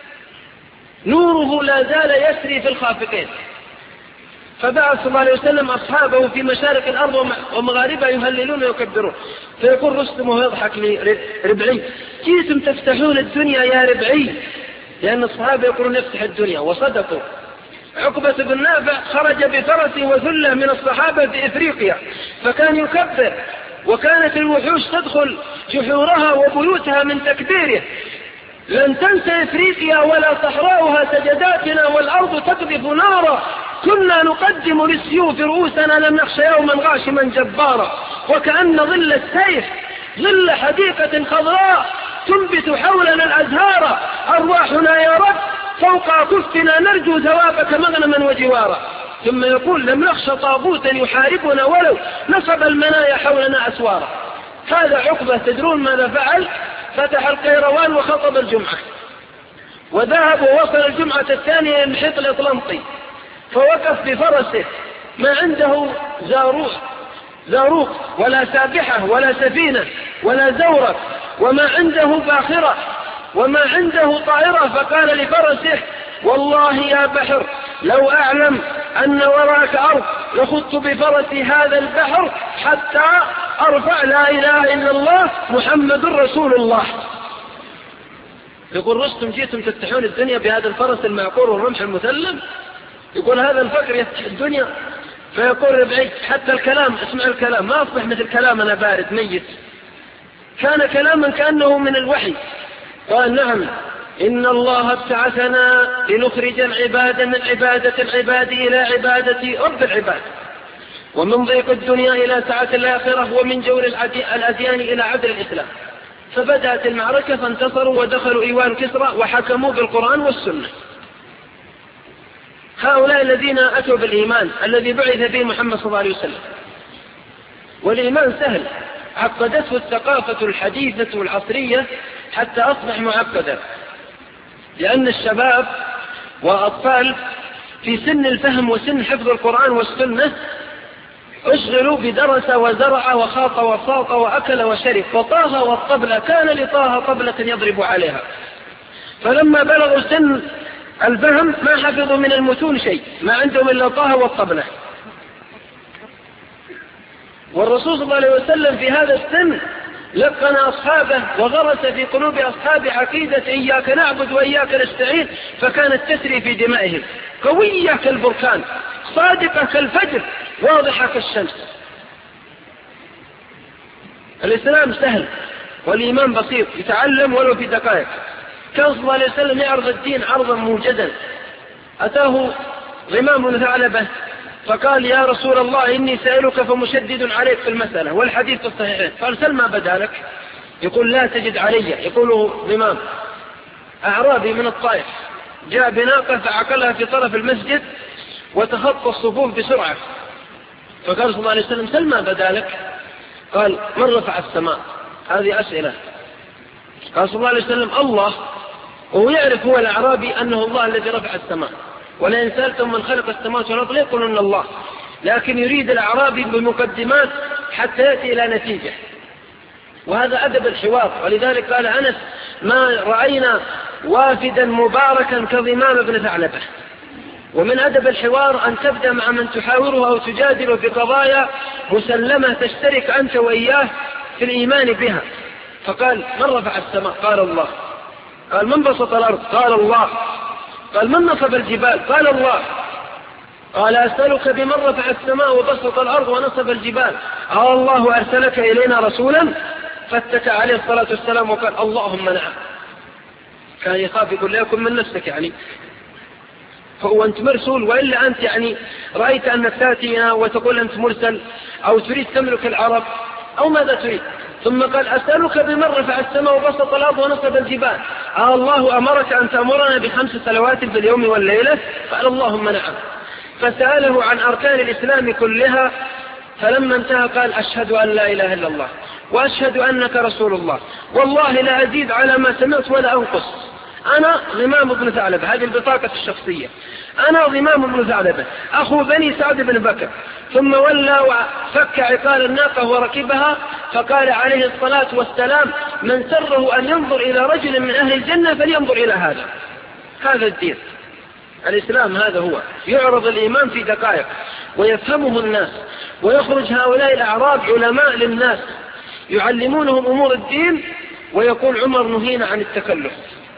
نوره لا زال يسري في الخافقين. فبعث صلى الله عليه وسلم أصحابه في مشارق الأرض ومغاربها يهللون ويكبرون. فيقول رستم وهو يضحك لربعي: جئتم تفتحون الدنيا يا ربعي، لأن الصحابة يقولون نفتح الدنيا، وصدقوا. عقبة بن نافع خرج بفرسه وذله من الصحابة في إفريقيا فكان يكبر، وكانت الوحوش تدخل جحورها وبيوتها من تكبيره: لن تنسى إفريقيا ولا صحراؤها سجداتنا والأرض تقذف نارا، كنا نقدم للسيوف رؤوسنا لم نخشى يوما غاشما جبارا، وكأن ظل السيف ظل حديقة خضراء تنبت حولنا الأزهار، أرواحنا يا رب فوق كفنا نرجو ثوابك مغنما وجوارا. ثم يقول: لم نخشى طاغوتا يحاربنا ولو نصب المنايا حولنا أسوارا. هذا عقبة. تدرون ماذا فعل؟ فتح القيروان وخطب الجمعة، وذهب ووصل الجمعة الثانية المحيط الأطلنطي، فوقف بفرسه ما عنده زاروق زاروق ولا سابحة ولا سفينة ولا زورق، وما عنده باخرة وما عنده طائرة، فقال لفرسه: والله يا بحر لو أعلم أن وراك أرض لخضت بفرسي هذا البحر حتى أرفع لا إله إلا الله محمد رسول الله. يقول رستم: جئتم تفتحون الدنيا بهذا الفرس المعقور والرمح المثلم؟ يقول هذا الفقر يفتح الدنيا. فيقول ربعي: حتى الكلام، اسمع الكلام، ما أصبح مثل كلامنا بارد ميت، كان كلاما كأنه من الوحي. قال: نعم إن الله ابتعثنا لنخرج العباد من عبادة العباد إلى عبادة رب العباد، ومن ضيق الدنيا إلى سعة الآخرة، ومن جور الأديان إلى عدل الإسلام. فبدأت المعركة فانتصروا ودخلوا إيوان كسرى وحكموا بالقرآن والسنة. هؤلاء الذين أتوا بالإيمان الذي بعث به محمد صلى الله عليه وسلم. والإيمان سهل، عقدته الثقافة الحديثة والعصرية حتى أصبح معقدا، لأن الشباب وأطفال في سن الفهم وسن حفظ القرآن والسنة اشغلوا بدرس وزرع وخاط وصاط وأكل وشرب، وطاها والطبلة كان لطاها طبلة يضرب عليها. فلما بلغوا سن الفهم ما حفظوا من المتون شيء، ما عندهم إلا طاها والطبلة. والرسول صلى الله عليه وسلم في هذا السن لقن أصحابه وغرس في قلوب أصحابه عقيدة إياك نعبد وإياك نستعين، فكانت تسري في دمائهم، قوية كالبركان، صادقة كالفجر، واضحة كالشمس. الإسلام سهل والإيمان بسيط، يتعلم ولو في دقائق. كان صلى الله عليه وسلم يعرض الدين عرضا موجدا. أتاه غمام بن ثعلبة فقال يا رسول الله إني سائلك فمشدد عليك في المسألة، والحديث في الصحيحين. قال سل ما بدا لك. يقول لا تجد علي. يقوله غمام أعرابي من الطائف جاء بناقة فعقلها في طرف المسجد وتخطى الصفوف بسرعة. فقال صلى الله عليه وسلم سل ما بدا لك. قال من رفع السماء؟ هذه أسئلة. قال صلى الله عليه وسلم الله. وهو يعرف هو الأعرابي أنه الله الذي رفع السماء، ولئن سألتم من خلق السماوات والأرض ليقولن الله. لكن يريد الأعرابي بمقدمات حتى يأتي إلى نتيجة، وهذا أدب الحوار. ولذلك قال أنس ما رأينا وافدا مباركا كضمام بن ثعلبة. ومن أدب الحوار أن تبدأ مع من تحاوره أو تجادله في قضايا مسلمة تشترك أنت وإياه في الإيمان بها. فقال من رفع السماء؟ قال الله. قال من بسط الأرض؟ قال الله. قال من نصب الجبال؟ قال الله. قال أسألك بمن رفع السماء وبسط الأرض ونصب الجبال؟ قال الله أرسلك إلينا رسولا؟ فاتكى عليه الصلاة والسلام وقال اللهم نعم. كان يخاف يقول لا يكن من نفسك، يعني هو أنت مرسول، وإلا أنت يعني رأيت أنك تأتينا وتقول أنت مرسل أو تريد تملك العرب أو ماذا تريد؟ ثم قال أسألك بمن رفع السماء وبسط الأرض ونصب الجبال؟ آه الله أمرك أن تأمرنا بخمس صلوات في اليوم والليلة؟ قال اللهم نعم. فسأله عن أركان الإسلام كلها، فلما انتهى قال أشهد أن لا إله إلا الله وأشهد أنك رسول الله، والله لا أزيد على ما سمعت ولا أنقص. أنا غمام بن ثعلبة، هذه البطاقة الشخصية، أنا غمام بن ثعلبة أخو بني سعد بن بكر. ثم ولى وفك عقال الناقة وركبها، فقال عليه الصلاة والسلام من سره أن ينظر إلى رجل من أهل الجنة فلينظر إلى هذا. هذا الدين الإسلام، هذا هو. يعرض الإيمان في دقائق ويفهمه الناس، ويخرج هؤلاء الأعراب علماء للناس يعلمونهم أمور الدين، ويقول عمر نهينا عن التكلف.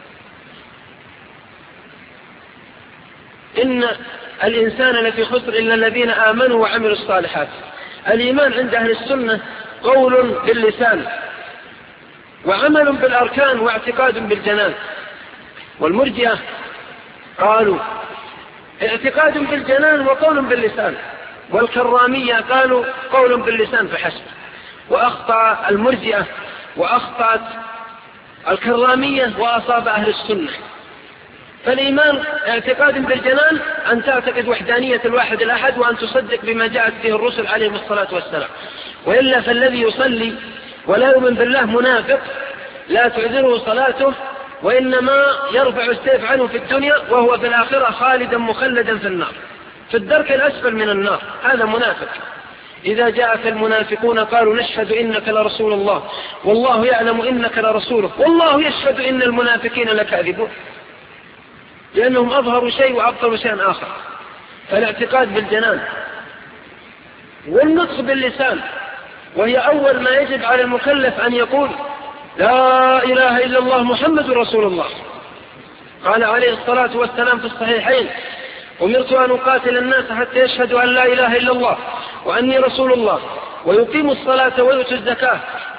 إن الإنسان لفي خسر إلا الذين آمنوا وعملوا الصالحات. الإيمان عند أهل السنة قول باللسان وعمل بالأركان واعتقاد بالجنان. والمرجئة قالوا اعتقاد بالجنان وقول باللسان، والكرامية قالوا قول باللسان فحسب. وأخطأ المرجئة وأخطأت الكرامية وأصاب أهل السنة. فالإيمان اعتقاد بالجنان أن تعتقد وحدانية الواحد الأحد، وأن تصدق بما جاءت به الرسل عليهم الصلاة والسلام. وإلا فالذي يصلي ولا يؤمن بالله منافق لا تعذره صلاته، وإنما يرفع السيف عنه في الدنيا وهو في الآخرة خالدا مخلدا في النار، في الدرك الأسفل من النار. هذا منافق. إذا جاءك المنافقون قالوا نشهد إنك لرسول الله والله يعلم إنك لرسوله والله يشهد إن المنافقين لكاذبون، لأنهم أظهروا شيء وأبطلوا شيئا آخر. فالاعتقاد بالجنان والنطق باللسان، وهي أول ما يجب على المكلف أن يقول لا إله إلا الله محمد رسول الله. قال عليه الصلاة والسلام في الصحيحين أمرت أن أقاتل الناس حتى يشهدوا أن لا إله إلا الله وأني رسول الله ويقيموا الصلاة ويؤتوا الزكاة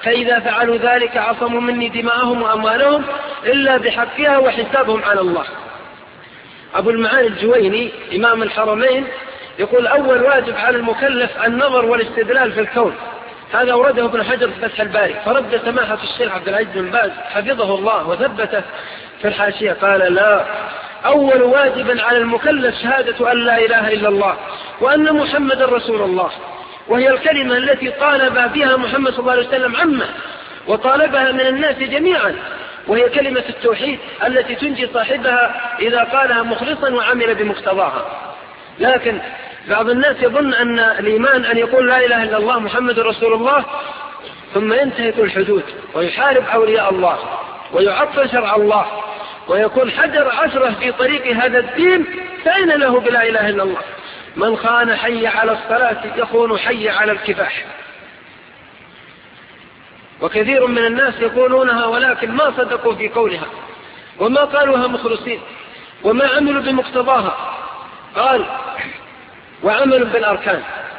فإذا فعلوا ذلك عصموا مني دماءهم وأموالهم إلا بحقها وحسابهم على الله. أبو المعالي الجويني إمام الحرمين يقول أول واجب على المكلف النظر والاستدلال في الكون. هذا أورده ابن حجر في فتح الباري، فرد سماحة الشيخ عبد العزيز بن باز حفظه الله وثبته في الحاشية قال لا، أول واجب على المكلف شهادة أن لا إله إلا الله وأن محمد رسول الله، وهي الكلمة التي طالب بها محمد صلى الله عليه وسلم عامة وطالبها من الناس جميعا، وهي كلمة التوحيد التي تنجي صاحبها إذا قالها مخلصا وعمل بمقتضاها. لكن بعض الناس يظن أن الإيمان أن يقول لا إله إلا الله محمد رسول الله ثم ينتهك الحدود ويحارب أولياء الله ويعطل شرع الله ويكون حجر عشرة في طريق هذا الدين، فأين له بلا إله إلا الله؟ من خان حي على الصلاة يخون حي على الكفاح. وكثير من الناس يقولونها ولكن ما صدقوا في قولها وما قالوها مخلصين وما عملوا بمقتضاها. قال وعمل بالأركان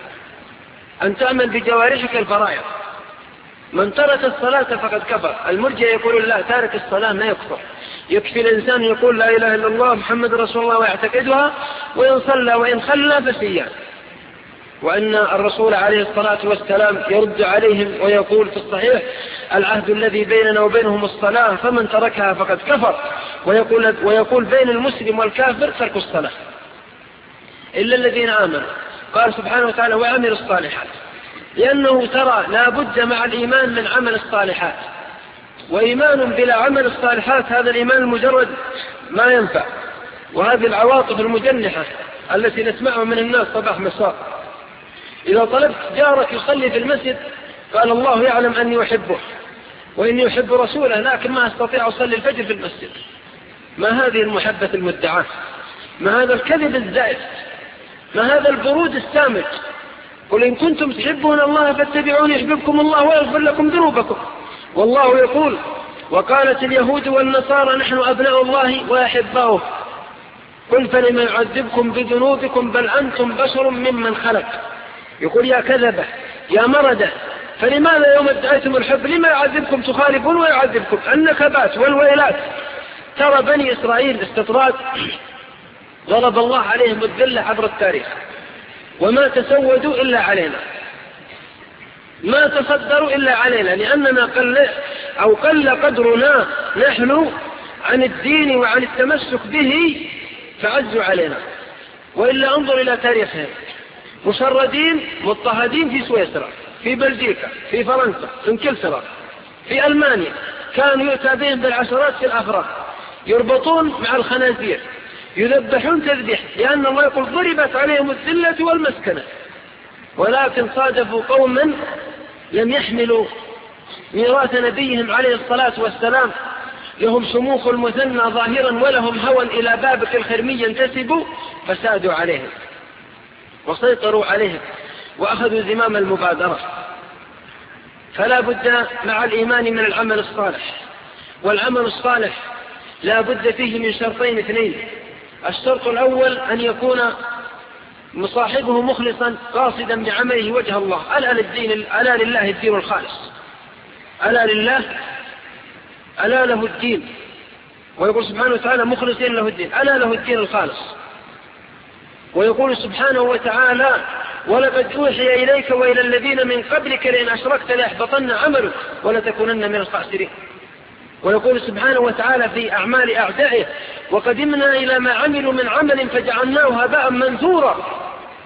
أن تعمل بجوارحك الفرائض. من ترك الصلاة فقد كفر. المرجئة يقولون لا، تارك الصلاة لا يكفر، يكفي الإنسان يقول لا إله إلا الله محمد رسول الله ويعتقدها، وإن صلى وإن خلى فسيان. وأن الرسول عليه الصلاة والسلام يرد عليهم ويقول في الصحيح العهد الذي بيننا وبينهم الصلاة فمن تركها فقد كفر، ويقول, ويقول بين المسلم والكافر ترك الصلاة إلا الذين آمنوا. قال سبحانه وتعالى وعمل الصالحات، لأنه ترى لا بد مع الإيمان من عمل الصالحات، وإيمان بلا عمل الصالحات هذا الإيمان المجرد ما ينفع. وهذه العواطف المجنحة التي نسمعها من الناس صباح مساء، إذا طلبت جارك يصلي في المسجد قال الله يعلم أني أحبه وإني أحب رسوله لكن ما أستطيع أصلي الفجر في المسجد. ما هذه المحبة المدعاة؟ ما هذا الكذب الزائد؟ ما هذا البرود السامج؟ قل إن كنتم تحبون الله فاتبعوني يحببكم الله ويغفر لكم ذنوبكم. والله يقول وقالت اليهود والنصارى نحن أبناء الله وأحباؤه، قل فلما يعذبكم بذنوبكم بل أنتم بشر ممن خلق. يقول يا كذبة يا مردة، فلماذا يوم ادعيتم الحب لما يعذبكم تخالفون ويعذبكم؟ النكبات والويلات. ترى بني إسرائيل استطراد ضرب الله عليهم الذلة عبر التاريخ، وما تسودوا إلا علينا، ما تصدروا إلا علينا، لأننا قل أو قل قدرنا نحن عن الدين وعن التمسك به فعزوا علينا. وإلا انظر إلى تاريخهم، مشردين مضطهدين في سويسرا، في بلجيكا، في فرنسا، في انجلترا، في ألمانيا، كانوا يؤتى بهم بالعشرات في الأفراح، يربطون مع الخنازير، يذبحون تذبيح، لأن الله يقول ضربت عليهم الذلة والمسكنة. ولكن صادفوا قوما لم يحملوا ميراث نبيهم عليه الصلاة والسلام، لهم شموخ المثنى ظاهرا ولهم هوى إلى بابك الخرمي ينتسبوا، فسادوا عليهم وسيطروا عليهم وأخذوا زمام المبادرة. فلا بد مع الإيمان من العمل الصالح، والعمل الصالح لا بد فيه من شرطين اثنين. الشرط الأول أن يكون مصاحبه مخلصا قاصدا بعمله وجه الله. ألا للدين ألا لله الدين الخالص، ألا لله ألا له الدين. ويقول سبحانه وتعالى مخلصين له الدين، ألا له الدين الخالص. ويقول سبحانه وتعالى ولقد أوحي إليك وإلى الذين من قبلك لئن أشركت ليحبطن عملك ولتكونن من الخاسرين. ويقول سبحانه وتعالى في أعمال أعدائه وقدمنا إلى ما عملوا من عمل فجعلناه هباء منثورا.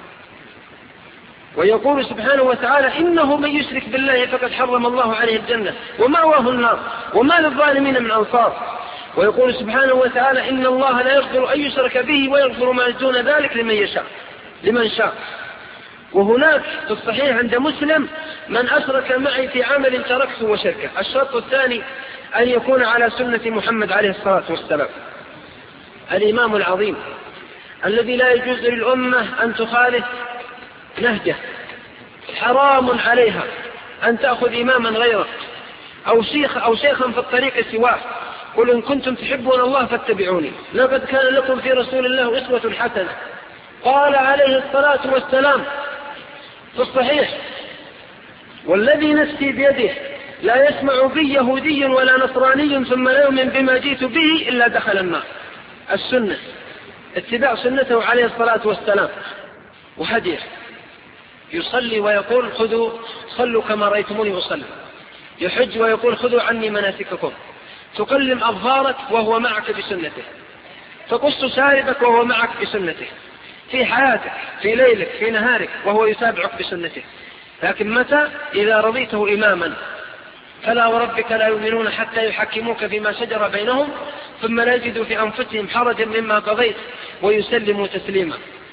ويقول سبحانه وتعالى إنه من يشرك بالله فقد حرم الله عليه الجنة ومأواه النار وما للظالمين من أنصار. ويقول سبحانه وتعالى إن الله لا يغفر أن يشرك به ويغفر ما دون ذلك لمن يشاء لمن شاء. وهناك في الصحيح عند مسلم من أشرك معي في عمل تركته وشركه. الشرط الثاني أن يكون على سنة محمد عليه الصلاة والسلام، الإمام العظيم الذي لا يجوز للأمة أن تخالف نهجه، حرام عليها أن تأخذ إماما غيره أو شيخ أو شيخا في الطريق سواه. قل إن كنتم تحبون الله فاتبعوني لقد كان لكم في رسول الله أسوة حسنة. قال عليه الصلاة والسلام في الصحيح والذي نفسي بيده لا يسمع بي يهودي ولا نصراني ثم لا يؤمن بما جئت به إلا دخل النار. السنة، اتباع سنته عليه الصلاة والسلام وهديه. يصلي ويقول خذوا صلوا كما رأيتموني أصلي. يحج ويقول خذوا عني مناسككم. تقلم أظفارك وهو معك بسنته. تقص شاربك وهو معك بسنته. في حياتك، في ليلك، في نهارك، وهو يتابعك بسنته. لكن متى؟ إذا رضيته إماما. فلا وربك لا يؤمنون حتى يحكموك فيما شجر بينهم ثم لا يجدوا في أنفسهم حرجا مما قضيت ويسلموا تسليما.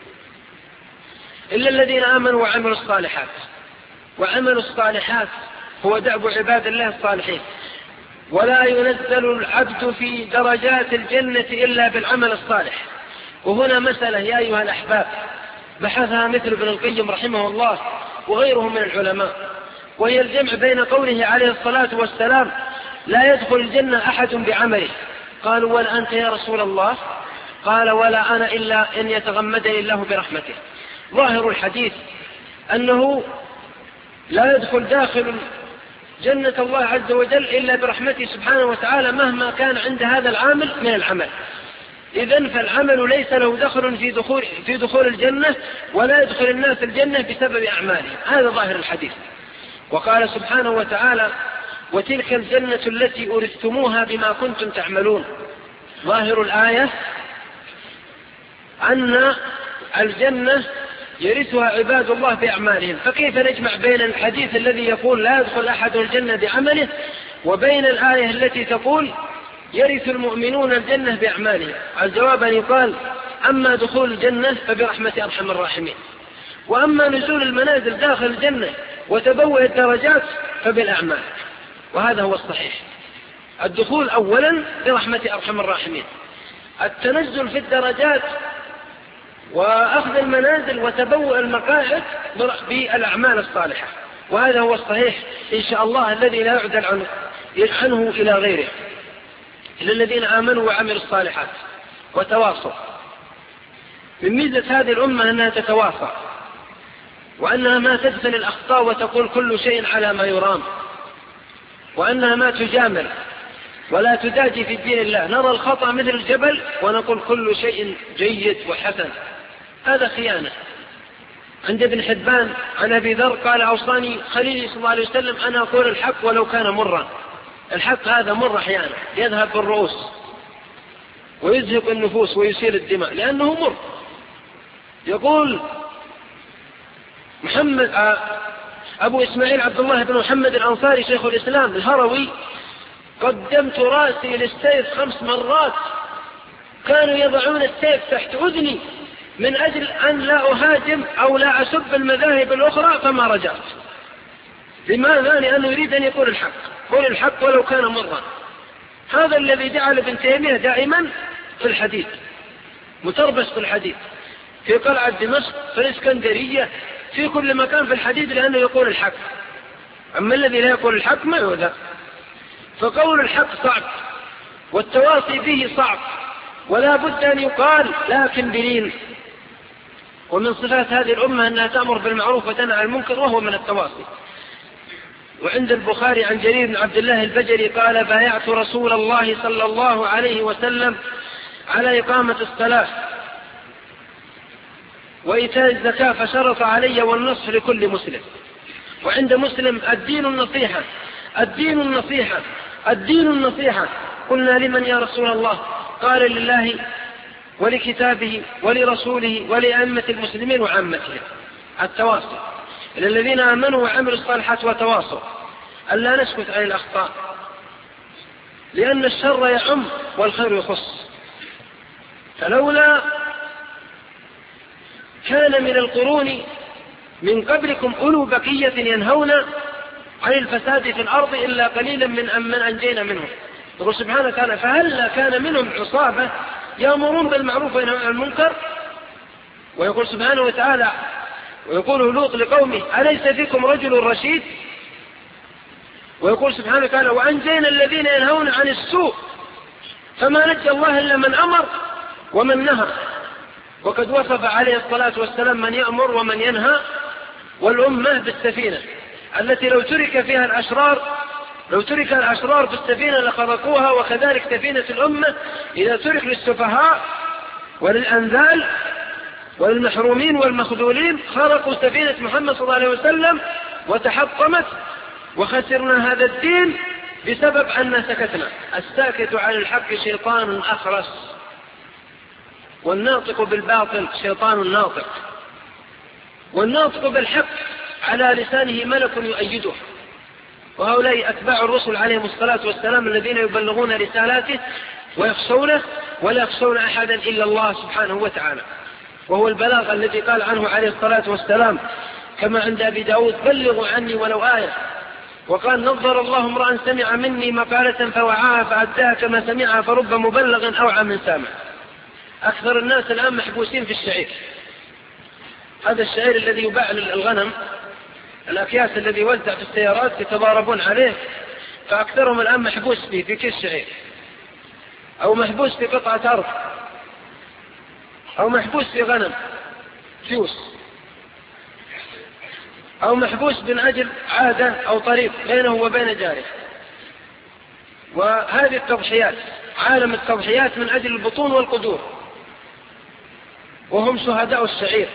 إلا الذين آمنوا وعملوا الصالحات. وعملوا الصالحات هو دأب عباد الله الصالحين. ولا ينزل العبد في درجات الجنة إلا بالعمل الصالح. وهنا مسألة يا أيها الأحباب بحثها مثل ابن القيم رحمه الله وغيره من العلماء، وهي الجمع بين قوله عليه الصلاة والسلام لا يدخل الجنة أحد بعمله. قالوا ولا أنت يا رسول الله؟ قال ولا أنا إلا أن يتغمدني الله برحمته. ظاهر الحديث أنه لا يدخل داخل جنة الله عز وجل إلا برحمته سبحانه وتعالى مهما كان عند هذا العامل من العمل. إذن فالعمل ليس له دخل في دخول, في دخول الجنة، ولا يدخل الناس الجنة بسبب أعمالهم. هذا ظاهر الحديث. وقال سبحانه وتعالى وتلك الجنة التي أورثتموها بما كنتم تعملون. ظاهر الآية أن الجنة يرثها عباد الله بأعمالهم. فكيف نجمع بين الحديث الذي يقول لا يدخل أحد الجنة بعمله وبين الآية التي تقول يرث المؤمنون الجنة بأعمالهم؟ الجواب أن يقال أما دخول الجنة فبرحمة أرحم الراحمين، وأما نزول المنازل داخل الجنة وتبوء الدرجات فبالأعمال. وهذا هو الصحيح. الدخول أولا برحمة أرحم الراحمين، التنزل في الدرجات وأخذ المنازل وتبوء المقاعد بالأعمال الصالحة. وهذا هو الصحيح إن شاء الله الذي لا يعدل عنه, عنه إلى غيره، إلا الذين آمنوا وعملوا الصالحات وتواصوا. من ميزة هذه الأمة أنها تتواصى، وأنها ما تدفن الأخطاء وتقول كل شيء على ما يرام، وأنها ما تجامل ولا تداجي في دين الله. نرى الخطأ مثل الجبل ونقول كل شيء جيد وحسن. هذا خيانة. عند ابن حبان عن أبي ذر قال أوصاني خليلي صلى الله عليه وسلم أنا أقول الحق ولو كان مرا. الحق هذا مر أحيانا، يذهب بالرؤوس ويزهق النفوس ويسيل الدماء لأنه مر. يقول محمد أبو إسماعيل عبد الله بن محمد الأنصاري شيخ الإسلام الهروي قدمت رأسي للسيف خمس مرات، كانوا يضعون السيف تحت أذني من أجل أن لا أهاجم أو لا أسب المذاهب الأخرى فما رجعت. لماذا؟ لأنه يريد أن يقول الحق، قول الحق ولو كان مرا. هذا الذي جعل ابن تيمية دائما في الحديث، متربص في الحديث، في قلعة دمشق، في الإسكندرية، في كل مكان في الحديث، لأنه يقول الحق. أما الذي لا يقول الحق ما يؤذى. فقول الحق صعب والتواصي به صعب، ولا بد أن يقال لكن بلين. ومن صفات هذه الأمة أنها تأمر بالمعروف وتنهى عن المنكر، وهو من التواصي. وعند البخاري عن جرير بن عبد الله البجلي قال بايعت رسول الله صلى الله عليه وسلم على إقامة الصلاة وإيتاء الزكاة فشرط علي والنصف لكل مسلم. وعند مسلم الدين النصيحة الدين النصيحة الدين النصيحة. قلنا لمن يا رسول الله؟ قال لله ولكتابه ولرسوله ولأئمة المسلمين وعامتهم. التواصل إلى الذين آمنوا وعملوا الصالحات وتواصوا ألا نسكت عن الأخطاء، لأن الشر يعم والخير يخص. فلولا كان من القرون من قبلكم أولو بقية ينهون عن الفساد في الأرض إلا قليلا من أمن أنجينا منهم. يقول سبحانه وتعالى فهل كان منهم عصابة يأمرون بالمعروف وينهون عن المنكر؟ ويقول سبحانه وتعالى ويقول لوط لقومه أليس فيكم رجل رشيد؟ ويقول سبحانه وتعالى وأنجينا الذين ينهون عن السوء فما نجى الله إلا من أمر ومن نهى. وقد وصف عليه الصلاة والسلام من يأمر ومن ينهى والأمة بالسفينة التي لو ترك فيها الأشرار لو ترك الأشرار في السفينة لخرقوها، وكذلك سفينة الأمة إذا ترك للسفهاء وللأنذال وللمحرومين والمخذولين خرقوا سفينة محمد صلى الله عليه وسلم وتحطمت، وخسرنا هذا الدين بسبب أن سكتنا. الساكت عن الحق شيطان أخرس، والناطق بالباطل شيطان ناطق، والناطق بالحق على لسانه ملك يؤيده. وهؤلاء أتباع الرسل عليهم الصلاة والسلام الذين يبلغون رسالاته ويخشونه ولا يخشون أحدا إلا الله سبحانه وتعالى، وهو البلاغ الذي قال عنه عليه الصلاة والسلام كما عند أبي داود: بلغوا عني ولو آية. وقال: نظر الله امرأ سمع مني مقالة فوعاها فأداها كما سمعها فرب مبلغ أوعى من سامع. أكثر الناس الآن محبوسين في الشعير، هذا الشعير الذي يباع للغنم، الأكياس الذي يوزع في السيارات يتضاربون عليه، فأكثرهم الآن محبوس فيه في كيس شعير، أو محبوس في قطعة أرض، أو محبوس في غنم فيوس، أو محبوس من أجل عادة أو طريق بينه وبين جاره. وهذه التضحيات، عالم التضحيات من أجل البطون والقدور، وهم شهداء الشعير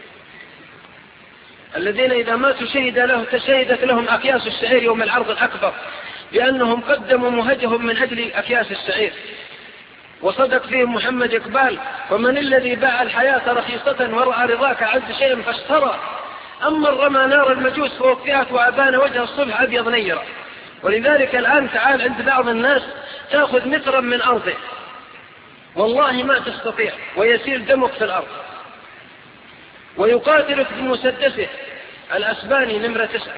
الذين إذا ماتوا شهد له تشهدت لهم أكياس الشعير يوم العرض الأكبر، لأنهم قدموا مهجهم من أجل أكياس الشعير. وصدق فيهم محمد إقبال: ومن الذي باع الحياة رخيصة ورأى رضاك عز شيء فاشترى، أما رمى نار المجوس فوقعت وأبان وجه الصبح أبيض نيرا. ولذلك الآن تعال عند بعض الناس تأخذ مترا من أرضه والله ما تستطيع، ويسيل دمك في الأرض، ويقاتلك بمسدسه الأسباني نمرة تسعة،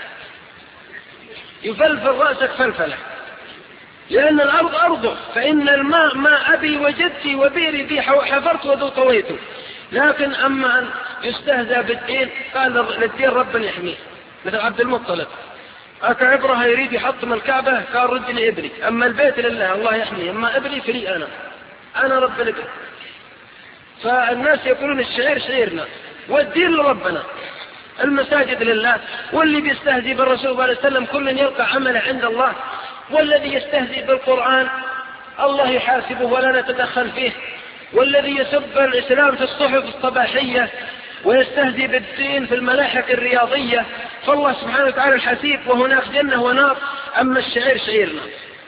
يفلفل رأسك فلفلة، لأن الأرض أرضه، فإن الماء ما أبي وجدتي وبيري بي حفرت وذو طويته. لكن أما أن يستهزأ بالدين قال للدين ربنا يحميه، مثل عبد المطلب أتى عبرها يريد يحطم الكعبة قال رجل ابني، أما البيت لله الله يحميه، أما ابني فلي أنا أنا رب لك. فالناس يقولون الشعير شعيرنا والدين لربنا، المساجد لله، واللي بيستهزئ بالرسول صلى الله عليه وسلم كل يلقى عمله عند الله، والذي يستهزئ بالقرآن الله يحاسبه ولا نتدخل فيه، والذي يسب الإسلام في الصحف الصباحية ويستهزئ بالدين في الملاحق الرياضية فالله سبحانه وتعالى الحسيب، وهناك جنة ونار. أما الشعير شعيرنا،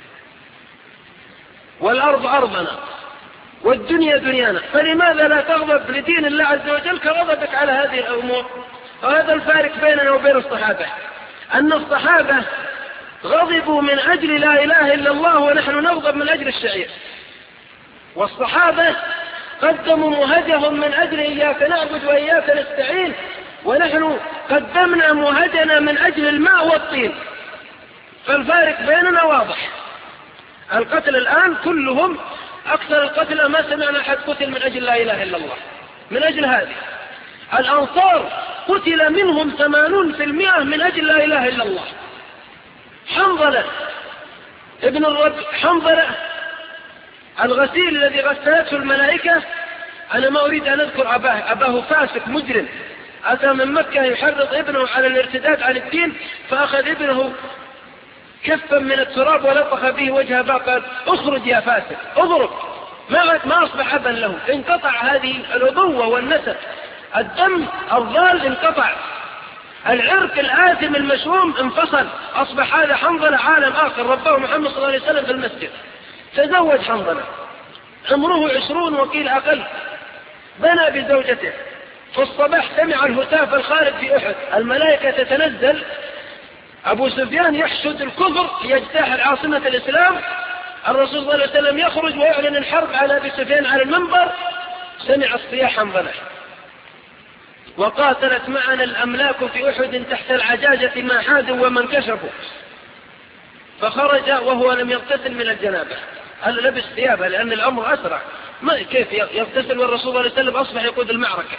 والأرض أرضنا، والدنيا دنيانا، فلماذا لا تغضب لدين الله عز وجل كغضبك على هذه الأمور؟ وهذا الفارق بيننا وبين الصحابة، أن الصحابة غضبوا من أجل لا إله إلا الله، ونحن نغضب من أجل الشعير. والصحابة قدموا مهجهم من أجل إياك نعبد وإياك نستعين، ونحن قدمنا مهجنا من أجل الماء والطين. فالفارق بيننا واضح. القتل الآن كلهم أكثر القتل ما سمعنا أحد قتل من أجل لا إله إلا الله، من أجل هذه. الأنصار قتل منهم ثمانون في المئة من أجل لا إله إلا الله. حنظلة ابن الرب حنظلة الغسيل الذي غسلته الملائكة، أنا ما أريد أن أذكر أباه، أباه فاسق مجرم أتى من مكة يحرض ابنه على الارتداد عن الدين، فأخذ ابنه كفا من التراب ولطخ به وجه أباه قال: اخرج يا فاسق اضرب، ما ما أصبح أبا له. انقطع هذه الأبوة والنسب، الدم الضال انقطع، العرق الآثم المشؤوم انفصل، أصبح هذا حنظلة عالم آخر رباه محمد صلى الله عليه وسلم في المسجد. تزوج حنظلة عمره عشرون وقيل أقل، بنى بزوجته. في الصباح سمع الهتاف الخارج في أحد، الملائكة تتنزل، أبو سفيان يحشد الكفر ليجتاح العاصمة الإسلام، الرسول صلى الله عليه وسلم يخرج ويعلن الحرب على أبي سفيان على المنبر، سمع الصياح حنظلة: وقاتلت معنا الأملاك في أحد تحت العجاجة ما حادوا ومن كشفوا. فخرج وهو لم يغتسل من الجنابة، هل لبس ثيابه لأن الأمر أسرع، ما كيف يغتسل والرسول صلى الله عليه وسلم أصبح يقود المعركة.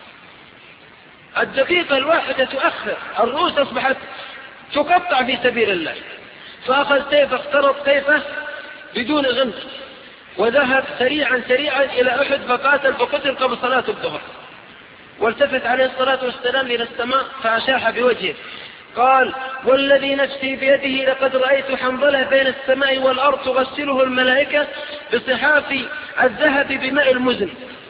الدقيقة الواحدة تؤخر، الرؤوس أصبحت تقطع في سبيل الله. فأخذ سيفه، اخترط سيفه بدون غمز، وذهب سريعا سريعا إلى أحد فقاتل فقتل قبل صلاة الظهر. والتفت عليه الصلاة والسلام إلى السماء فأشاح بوجهه قال والذي نفسي بيده لقد رأيت حنظلة بين السماء والأرض تغسله الملائكة بصحاف الذهب بماء المزن.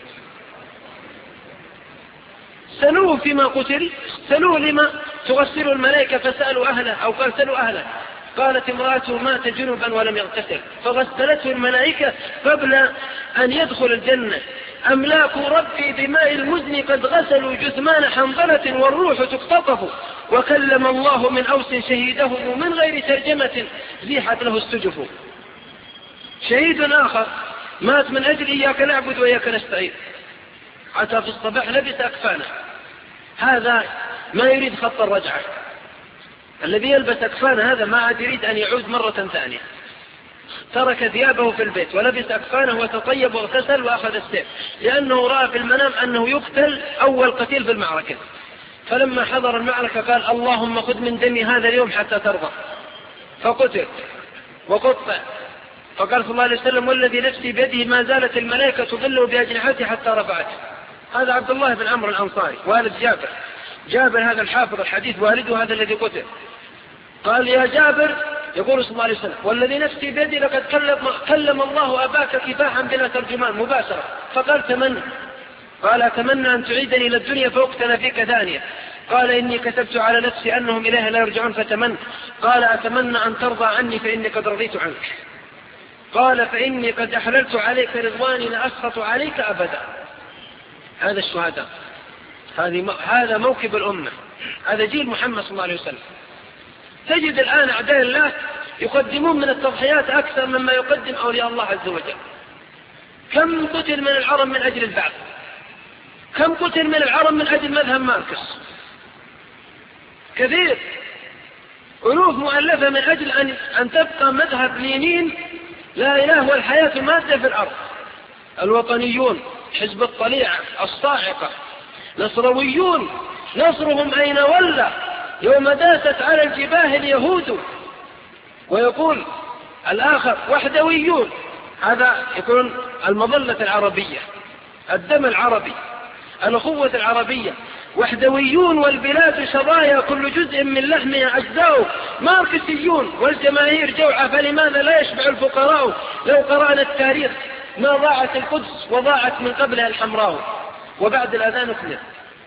سألوه فيما قتل، سألوه لما تغسله الملائكة، فسألوا أهله أو قال سألوا أهله، قالت امرأته مات جنبا ولم يغتسل فغسلته الملائكة قبل أن يدخل الجنة. أملاك ربي بماء المزن قد غسلوا جثمان حنظلة والروح تقتطف، وكلم الله من أوس شهيده من غير ترجمة زيحت له السجف. شهيد آخر مات من أجل إياك نعبد وإياك نستعين، حتى في الصباح لبس أكفانه. هذا ما يريد خط الرجعة، الذي يلبس أكفانه هذا ما عاد يريد أن يعود مرة ثانية، ترك ثيابه في البيت ولبس أكفانه وتطيب واغتسل وأخذ السيف، لأنه رأى في المنام أنه يقتل أول قتيل في المعركة. فلما حضر المعركة قال اللهم خذ من دمي هذا اليوم حتى ترضى، فقتل وقطع. فقال صلى الله عليه وسلم والذي نفسي بيده ما زالت الملائكة تظله بأجنحته حتى رفعته. هذا عبد الله بن عمرو الأنصاري والد جابر، جابر هذا الحافظ الحديث والده هذا الذي قتل. قال يا جابر، يقول صلى الله عليه وسلم والذي نفسي بيدي لقد كلم, كلم الله أباك كفاحا بلا ترجمان مباشرة، فقال تمنى، قال أتمنى أن تعيدني إلى الدنيا فأقتل فيك ثانية، قال إني كتبت على نفسي أنهم إليه لا يرجعون فتمنى، قال أتمنى أن ترضى عني فإني قد رضيت عنك، قال فإني قد أحللت عليك رضواني لا أسخط عليك أبدا. هذا الشهداء، هذا موكب الأمة، هذا جيل محمد صلى الله عليه وسلم. تجد الآن أعداء الله يقدمون من التضحيات أكثر مما يقدم أولياء الله عز وجل. كم قتل من العرب من أجل البعث، كم قتل من العرب من أجل مذهب ماركس، كثير، ألوف مؤلفة من أجل أن, أن تبقى مذهب لينين لا إله والحياة مادة في الأرض. الوطنيون، حزب الطليعة الصاعقة، نصرويون، نصرهم أين ولى يوم داست على الجباه اليهود. ويقول الآخر وحدويون، هذا يكون المظلة العربية، الدم العربي، الأخوة العربية. وحدويون والبلاد شظايا كل جزء من لحمها أجزاء. ماركسيون والجماهير جوعة فلماذا لا يشبع الفقراء. لو قرأنا التاريخ ما ضاعت القدس وضاعت من قبلها الحمراء. وبعد الأذان اثنين.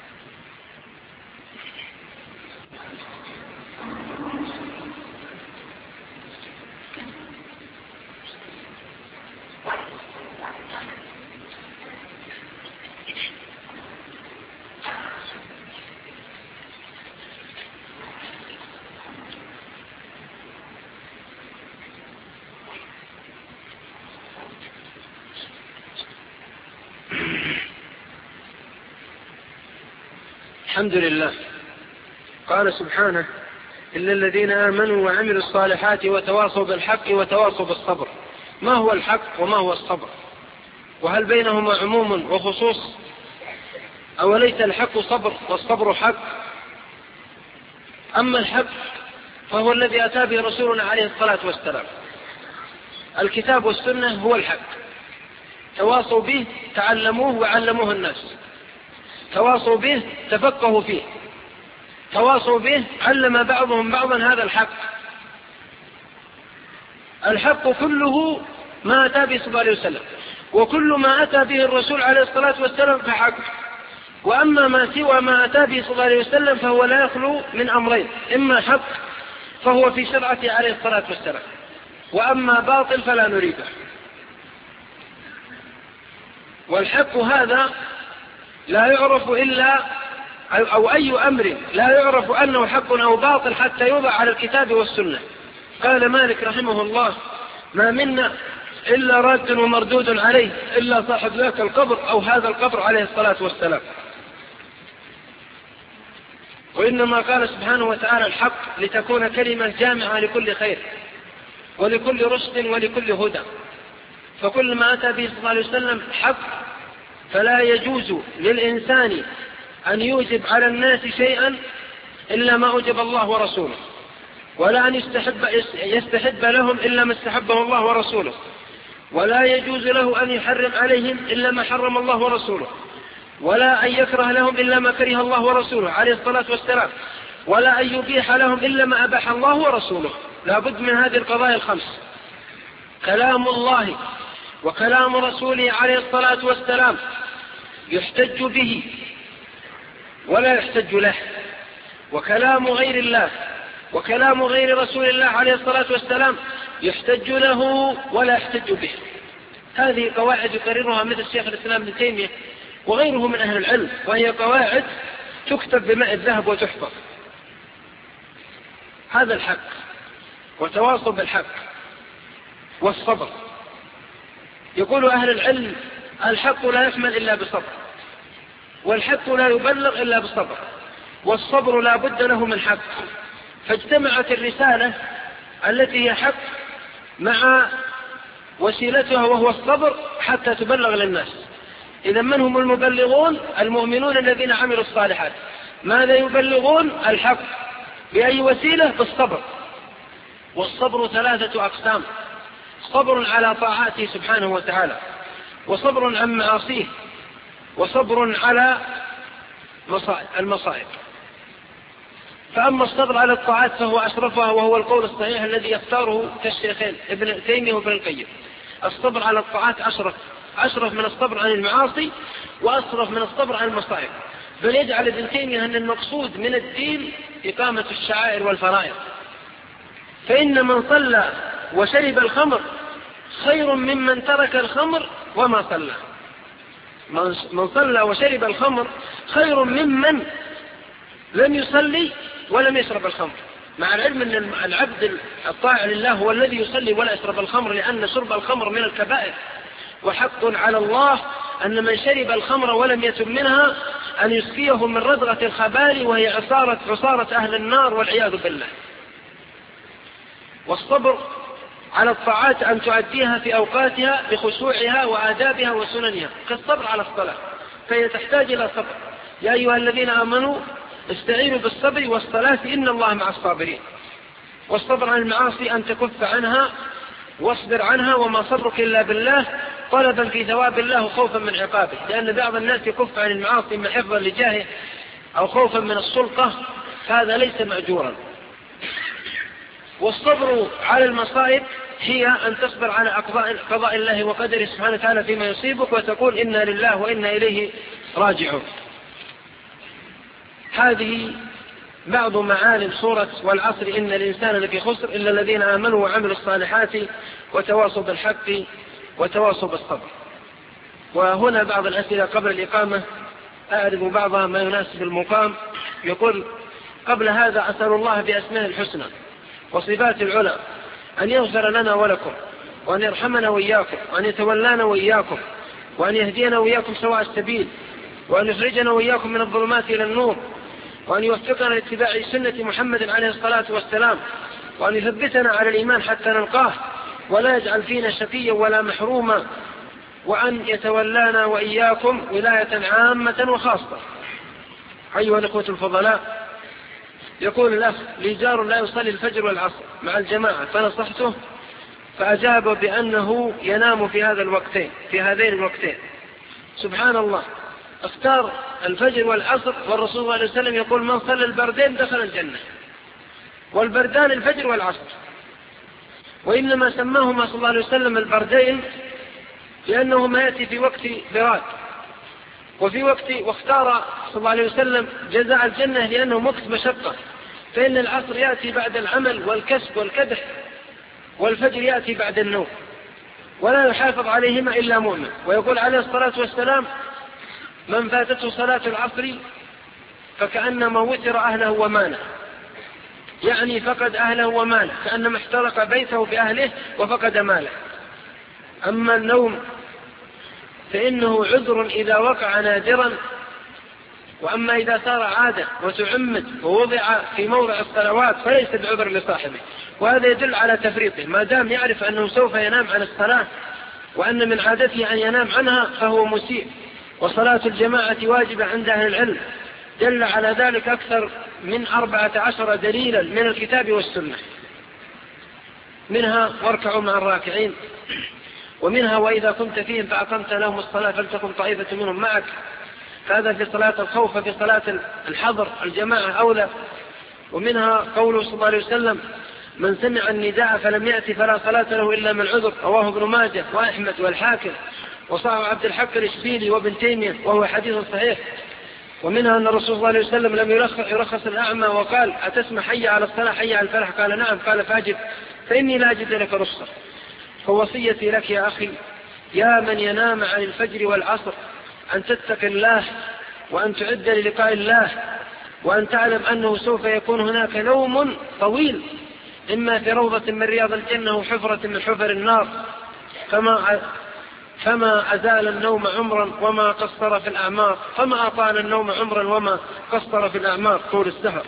الحمد لله. قال سبحانه إلا الذين آمنوا وعملوا الصالحات وتواصوا بالحق وتواصوا بالصبر. ما هو الحق وما هو الصبر، وهل بينهما عموم وخصوص، أوليس الحق صبر والصبر حق؟ أما الحق فهو الذي أتى به رسولنا عليه الصلاة والسلام، الكتاب والسنة هو الحق، تواصوا به تعلموه وعلموه الناس، تواصوا به تفقهوا فيه، تواصوا به علم بعضهم بعضا هذا الحق. الحق كله ما أتى به صلى الله عليه وسلم، وكل ما أتى به الرسول عليه الصلاة والسلام فحق. وأما ما سوى ما أتى به صلى الله عليه وسلم فهو لا يخلو من أمرين، إما حق فهو في شرعته عليه الصلاة والسلام، وأما باطل فلا نريده. والحق هذا لا يعرف إلا أو أي أمر لا يعرف أنه حق أو باطل حتى يوضع على الكتاب والسنة. قال مالك رحمه الله ما منا إلا راد ومردود عليه إلا صاحب ذاك القبر أو هذا القبر عليه الصلاة والسلام. وإنما قال سبحانه وتعالى الحق لتكون كلمة جامعة لكل خير ولكل رشد ولكل هدى. فكل ما أتى به صلى الله عليه وسلم حق، فلا يجوز للإنسان أن يوجب على الناس شيئا إلا ما أوجب الله ورسوله، ولا أن يستحب, يستحب لهم إلا ما استحبه الله ورسوله، ولا يجوز له أن يحرم عليهم إلا ما حرم الله ورسوله، ولا أن يكره لهم إلا ما كره الله ورسوله عليه الصلاة والسلام، ولا أن يبيح لهم إلا ما أباح الله ورسوله. لا بد من هذه القضايا الخمس: كلام الله وكلام رسوله عليه الصلاة والسلام يحتج به ولا يحتج له، وكلام غير الله وكلام غير رسول الله عليه الصلاة والسلام يحتج له ولا يحتج به. هذه قواعد يقررها مثل الشيخ الإسلام ابن تيمية وغيره من أهل العلم، وهي قواعد تكتب بماء الذهب وتحفظ. هذا الحق، وتواصل بالحق والصبر. يقول أهل العلم: الحق لا يحمل إلا بصبر، والحق لا يبلغ إلا بصبر، والصبر لا بد له من حق. فاجتمعت الرسالة التي هي حق مع وسيلتها وهو الصبر حتى تبلغ للناس. إذا من هم المبلغون؟ المؤمنون الذين عملوا الصالحات. ماذا يبلغون؟ الحق. بأي وسيلة؟ بالصبر. والصبر ثلاثة أقسام: صبر على طاعاته سبحانه وتعالى، وصبر عن معاصيه، وصبر على المصائب. فأما الصبر على الطاعات فهو أشرفها، وهو القول الصحيح الذي يختاره كالشيخين ابن تيمية وابن القيم. الصبر على الطاعات أشرف أشرف من الصبر عن المعاصي، وأشرف من الصبر عن المصائب. بل يجعل ابن تيمية أن المقصود من الدين إقامة الشعائر والفرائض. فإن من صلى وشرب الخمر خير ممن ترك الخمر وما صلى. من صلى وشرب الخمر خير ممن لم يصلي ولم يشرب الخمر، مع العلم أن العبد الطاعة لله هو الذي يصلي ولا يشرب الخمر، لأن شرب الخمر من الكبائر. وحق على الله أن من شرب الخمر ولم يتب منها أن يسقيه من رضغة الخبال، وهي عصارة, عصارة أهل النار والعياذ بالله. والصبر على الطاعات أن تؤديها في أوقاتها بخشوعها وآدابها وسننها، كالصبر على الصلاة، فهي تحتاج إلى صبر. يا أيها الذين آمنوا استعينوا بالصبر والصلاة إن الله مع الصابرين. والصبر عن المعاصي أن تكف عنها واصبر عنها، وما صبرك إلا بالله، طلبا في ثواب الله وخوفا من عقابه. لأن بعض الناس يكف عن المعاصي من حفظا لجاهه أو خوفا من السلطة، هذا ليس مأجورا. والصبر على المصائب هي أن تصبر على قضاء الله وقدره سبحانه وتعالى فيما يصيبك، وتقول إنا لله وإنا إليه راجعون. هذه بعض معالم سورة والعصر: إن الإنسان لفي خسر إلا الذين آمنوا وعملوا الصالحات وتواصوا بالحق وتواصوا بالصبر. وهنا بعض الأسئلة قبل الإقامة أعرض بعضها ما يناسب المقام. يقول: قبل هذا أسأل الله بأسماء الحسنى وصفات العلى أن يغفر لنا ولكم، وأن يرحمنا وإياكم، وأن يتولانا وإياكم، وأن يهدينا وإياكم سواء السبيل، وأن يخرجنا وإياكم من الظلمات إلى النور، وأن يوفقنا لاتباع سنة محمد عليه الصلاة والسلام، وأن يثبتنا على الإيمان حتى نلقاه، ولا يجعل فينا شقيا ولا محروما، وأن يتولانا وإياكم ولاية عامة وخاصة. أيها الأخوة الفضلاء، يقول الأخ: لي جار لا يصلي الفجر والعصر مع الجماعة، فنصحته فأجاب بأنه ينام في هذا الوقتين في هذين الوقتين. سبحان الله، اختار الفجر والعصر، والرسول صلى الله عليه وسلم يقول: من صلى البردين دخل الجنة. والبردان الفجر والعصر، وإنما سماهما صلى الله عليه وسلم البردين لأنه ما يأتي في وقت براد، وفي وقت واختار صلى الله عليه وسلم جزاء الجنة لأنه وقت مشقة، فإن العصر يأتي بعد العمل والكسب والكدح، والفجر يأتي بعد النوم، ولا يحافظ عليهما إلا مؤمن. ويقول عليه الصلاة والسلام: من فاتته صلاة العصر فكأنما وتر أهله وماله، يعني فقد أهله وماله، كأنما احترق بيته بأهله وفقد ماله. أما النوم فإنه عذر إذا وقع نادرا، وأما إذا صار عادة وتعمد ووضع في موضع الصلوات فليس بعذر لصاحبه. وهذا يدل على تفريطه، ما دام يعرف أنه سوف ينام عن الصلاة وأن من عادته أن ينام عنها فهو مسيء. وصلاة الجماعة واجبة عند أهل العلم، دل على ذلك أكثر من أربعة عشر دليلا من الكتاب والسنة، منها: واركعوا مع الراكعين، ومنها: وإذا كنت فيهم فأقمت لهم الصلاة فلتكن طائفة منهم معك. هذا في صلاة الخوف. في صلاة الحضر الجماعة أولى. ومنها قوله صلى الله عليه وسلم: من سمع النداء فلم يأتي فلا صلاة له إلا من عذر، رواه ابن ماجه وأحمد والحاكم وصححه عبد الحق الإشبيلي وابن تيمية وهو حديث صحيح. ومنها أن الرسول صلى الله عليه وسلم لم يرخص الأعمى وقال: أتسمع حي على الصلاة حي على الفلاح؟ قال: نعم. قال: فأجب فإني لا أجد لك رخصة. فوصيتي لك يا أخي يا من ينام عن الفجر والعصر أن تتقي الله، وأن تعد للقاء الله، وأن تعلم أنه سوف يكون هناك نوم طويل، إما في روضة من رياض الجنة وحفرة من حفر النار، فما فما أزال النوم عمرا وما قصر في الأعمار، فما أطال النوم عمرا وما قصر في الأعمار طول السهر.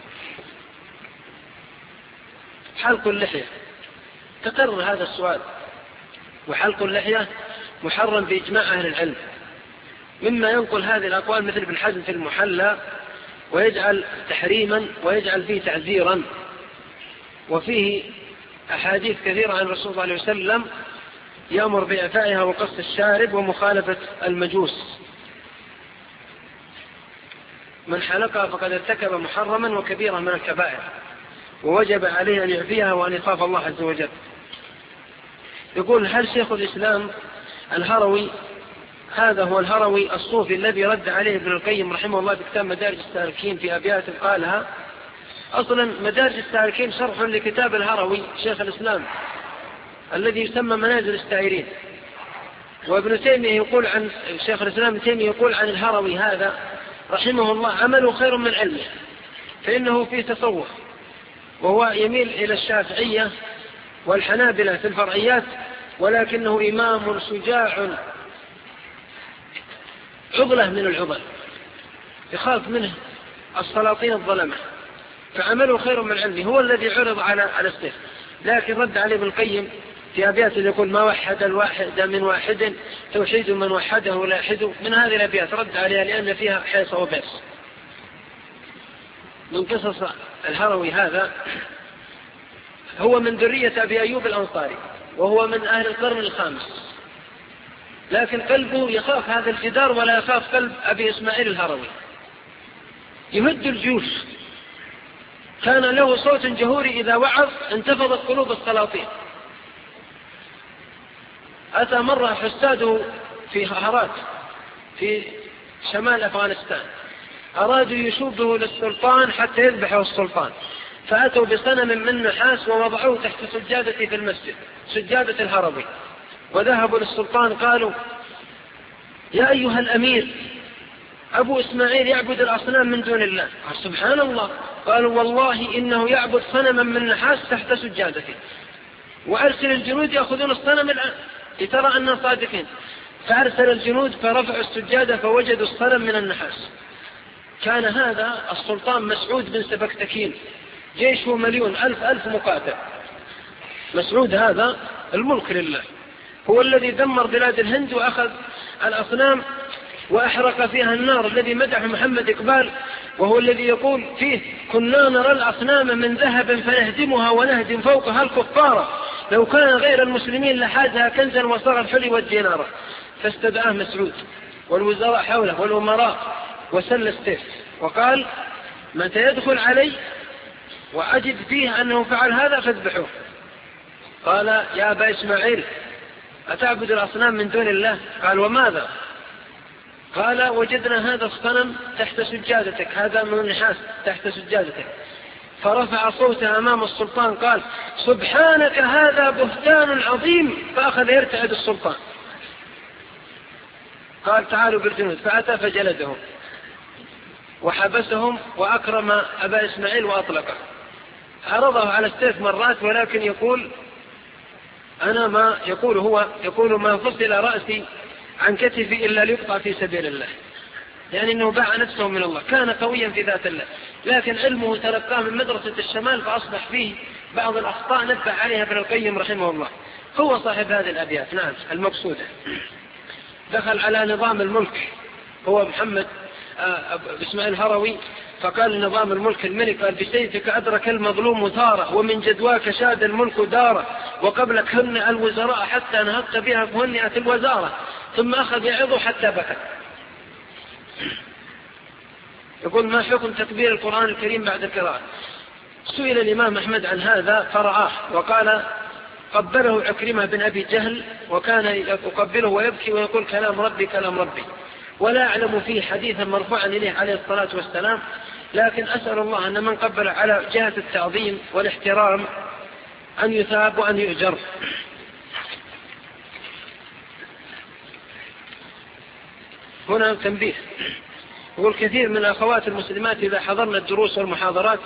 حلق اللحية، تكرر هذا السؤال، وحلق اللحية محرم بإجماع أهل العلم، مما ينقل هذه الأقوال مثل ابن حزم في المحلى، ويجعل تحريما ويجعل فيه تعزيرا، وفيه أحاديث كثيرة عن الرسول صلى الله عليه وسلم يأمر بإعفائها وقص الشارب ومخالفة المجوس. من حلقها فقد ارتكب محرما وكبيرا من الكبائر، ووجب عليه أن يعفيها وأن يخاف الله عز وجل. يقول: هل شيخ الإسلام الهروي، هذا هو الهروي الصوفي الذي رد عليه ابن القيم رحمه الله في كتاب مدارج السالكين في أبيات قالها؟ أصلا مدارج السالكين شرح لكتاب الهروي شيخ الإسلام الذي يسمى منازل السائرين. وابن تيمية يقول عن شيخ الإسلام ابن تيمية يقول عن الهروي هذا رحمه الله: عمله خير من علمه، فإنه فيه تصوف، وهو يميل إلى الشافعية والحنابلة في الفرعيات، ولكنه إمام شجاع عضلة من العضل، يخاف منه السلاطين الظلمة، فعمله خير من علمه. هو الذي عرض على على السيف، لكن رد عليه ابن القيم في أبيات يقول: ما وحد الواحد من واحد توحيد من وحده لاحد. من هذه الأبيات رد عليها لأن فيها حيص وبيص. من قصص الهروي هذا، هو من ذرية أبي أيوب الأنصاري، وهو من أهل القرن الخامس، لكن قلبه يخاف هذا الجدار ولا يخاف قلب أبي إسماعيل الهروي، يهد الجيوش، كان له صوت جهوري إذا وعظ انتفضت قلوب السلاطين. أتى مرة حساده في هرات في شمال أفغانستان، أرادوا يشوبه للسلطان حتى يذبحه السلطان، فأتوا بصنم من نحاس ووضعوه تحت سجادة في المسجد، سجادة الهروي، وذهبوا للسلطان قالوا: يا أيها الأمير، أبو إسماعيل يعبد الأصنام من دون الله. قال: سبحان الله. قالوا: والله إنه يعبد صنما من نحاس تحت سجادته، وأرسل الجنود يأخذون الصنم الآن لترى أننا صادقين. فأرسل الجنود فرفعوا السجادة فوجدوا الصنم من النحاس. كان هذا السلطان مسعود بن سبكتكين، جيشه مليون ألف ألف مقاتل. مسعود هذا الملك لله، هو الذي دمر بلاد الهند وأخذ الأصنام وأحرق فيها النار، الذي مدح محمد إقبال، وهو الذي يقول فيه: كنا نرى الأصنام من ذهب فنهدمها ونهدم فوقها الكفار، لو كان غير المسلمين لحازها كنزا وصار الحلي والدينار. فاستدعاه مسعود والوزراء حوله والأمراء وسل السيف وقال: متى يدخل علي وأجد فيه أنه فعل هذا فاذبحوه. قال: يا أبا إسماعيل، أتعبد الأصنام من دون الله؟ قال: وماذا؟ قال: وجدنا هذا الصنم تحت سجادتك، هذا من النحاس تحت سجادتك. فرفع صوته أمام السلطان قال: سبحانك هذا بهتان عظيم. فأخذ يرتعد السلطان، قال: تعالوا بالجنود. فأتى فجلدهم وحبسهم وأكرم أبا إسماعيل وأطلقه. عرضه على السيف مرات، ولكن يقول أنا ما يقول هو يقول ما فصل رأسي عن كتفي إلا ليقطع في سبيل الله، يعني أنه باع نفسه من الله، كان قويا في ذات الله، لكن علمه تلقاه من مدرسة الشمال فأصبح فيه بعض الأخطاء نبه عليها ابن القيم رحمه الله. هو صاحب هذه الأبيات. نعم المقصودة. دخل على نظام الملك هو محمد إسماعيل الهروي، فقال نظام الملك الملك: قال: بسيفك أدرك المظلوم ثاره، ومن جدواك شاد الملك داره، وقبلك هنئ الوزراء حتى نهضت بها فهنئت الوزارة. ثم أخذ يعظ حتى بكى. يقول: ما حكم تكبير القرآن الكريم بعد القراءة؟ سئل الإمام أحمد عن هذا فرآه وقال: قبله عكرمة بن أبي جهل وكان يقبله ويبكي ويقول: كلام ربي كلام ربي. ولا أعلم فيه حديثا مرفوعا إليه عليه الصلاة والسلام، لكن أسأل الله أن من قبل على جهة التعظيم والاحترام أن يثاب وأن يؤجر. هنا تنبيه، يقول: كثير من الأخوات المسلمات إذا حضرنا الدروس والمحاضرات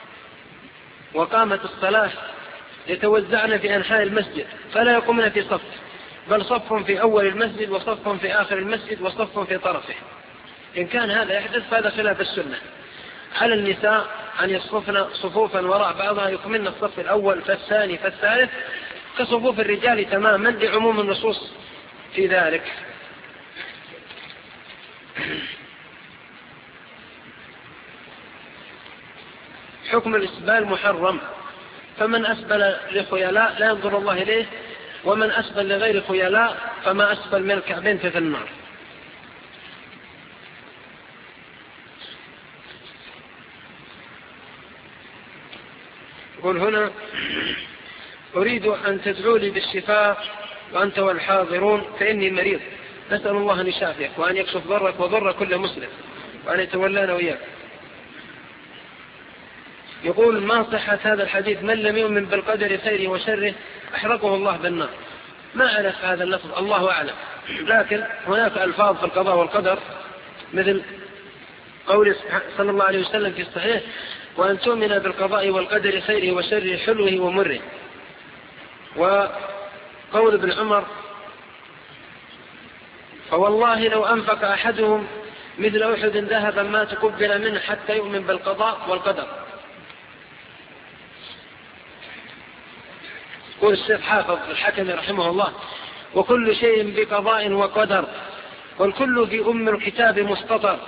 وقامت الصلاة يتوزعن في أنحاء المسجد فلا يقومن في صف، بل صف في أول المسجد وصف في آخر المسجد وصف في طرفه. إن كان هذا يحدث فهذا خلاف السنة. على النساء أن يصففن صفوفا وراء بعضها، يكملن الصف الأول فالثاني فالثالث كصفوف الرجال تماما لعموم النصوص في ذلك. حكم الإسبال محرم، فمن أسبل لخيلاء لا ينظر الله إليه، ومن أسبل لغير خيلاء فما أسبل من الكعبين في النار. يقول هنا: أريد أن تدعو لي بالشفاء وأنت والحاضرون فإني مريض، نسأل الله أن يشافيك وأن يكشف ضرك وضر كل مسلم وأن يتولانا وإياك. يقول: ما صحة هذا الحديث: من لم يؤمن بالقدر خيره وشره أحرقه الله بالنار؟ ما أعرف هذا اللفظ، الله أعلم، لكن هناك ألفاظ في القضاء والقدر مثل قول صلى الله عليه وسلم في الصحيح: وأن تؤمن بالقضاء والقدر خيره وشره حلوه ومره. وقول ابن عمر: فوالله لو أنفق أحدهم مثل أحد ذهبا ما تقبل منه حتى يؤمن بالقضاء والقدر. يقول الشيخ حافظ الحكمي رحمه الله: وكل شيء بقضاء وقدر، والكل في أم الكتاب مستطر.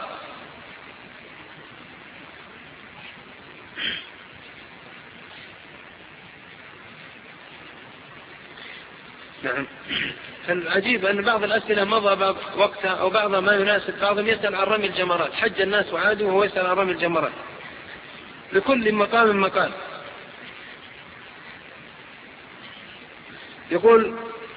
نعم. العجيب أن بعض الأسئلة مضى بعض وقتها أو بعض ما يناسب. بعضهم يسأل عن رمي الجمرات، حج الناس وعادوا وهو يسأل عن رمي الجمرات. لكل مقام مقال. يقول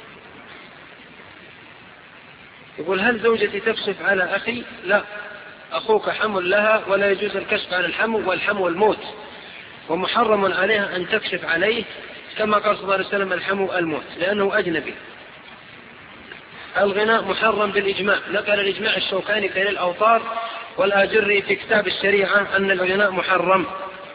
يقول هل زوجتي تكشف على أخي؟ لا، أخوك حمل لها ولا يجوز الكشف على الحمو، والحمو الموت، ومحرم عليها أن تكشف عليه كما قال صلى الله عليه وسلم: الحمو الموت، لأنه أجنبي. الغناء محرم بالإجماع، نقل الإجماع الشوكاني في الأوطار والآجري في كتاب الشريعة أن الغناء محرم.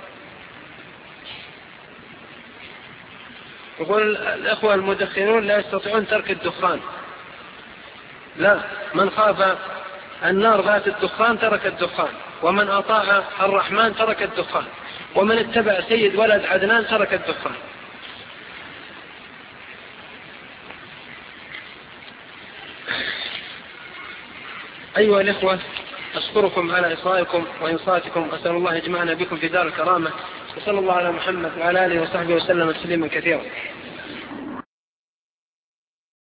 يقول الأخوة المدخنون لا يستطيعون ترك الدخان. لا، من خاف النار ذات الدخان ترك الدخان، ومن أطاع الرحمن ترك الدخان، ومن اتبع سيد ولد عدنان ترك الدخان. أيها الإخوة، أشكركم على إصغائكم وإنصاتكم، أسأل الله يجمعنا بكم في دار الكرامة، وصلى الله على محمد وعلى آله وصحبه وسلم تسليما كثيرا.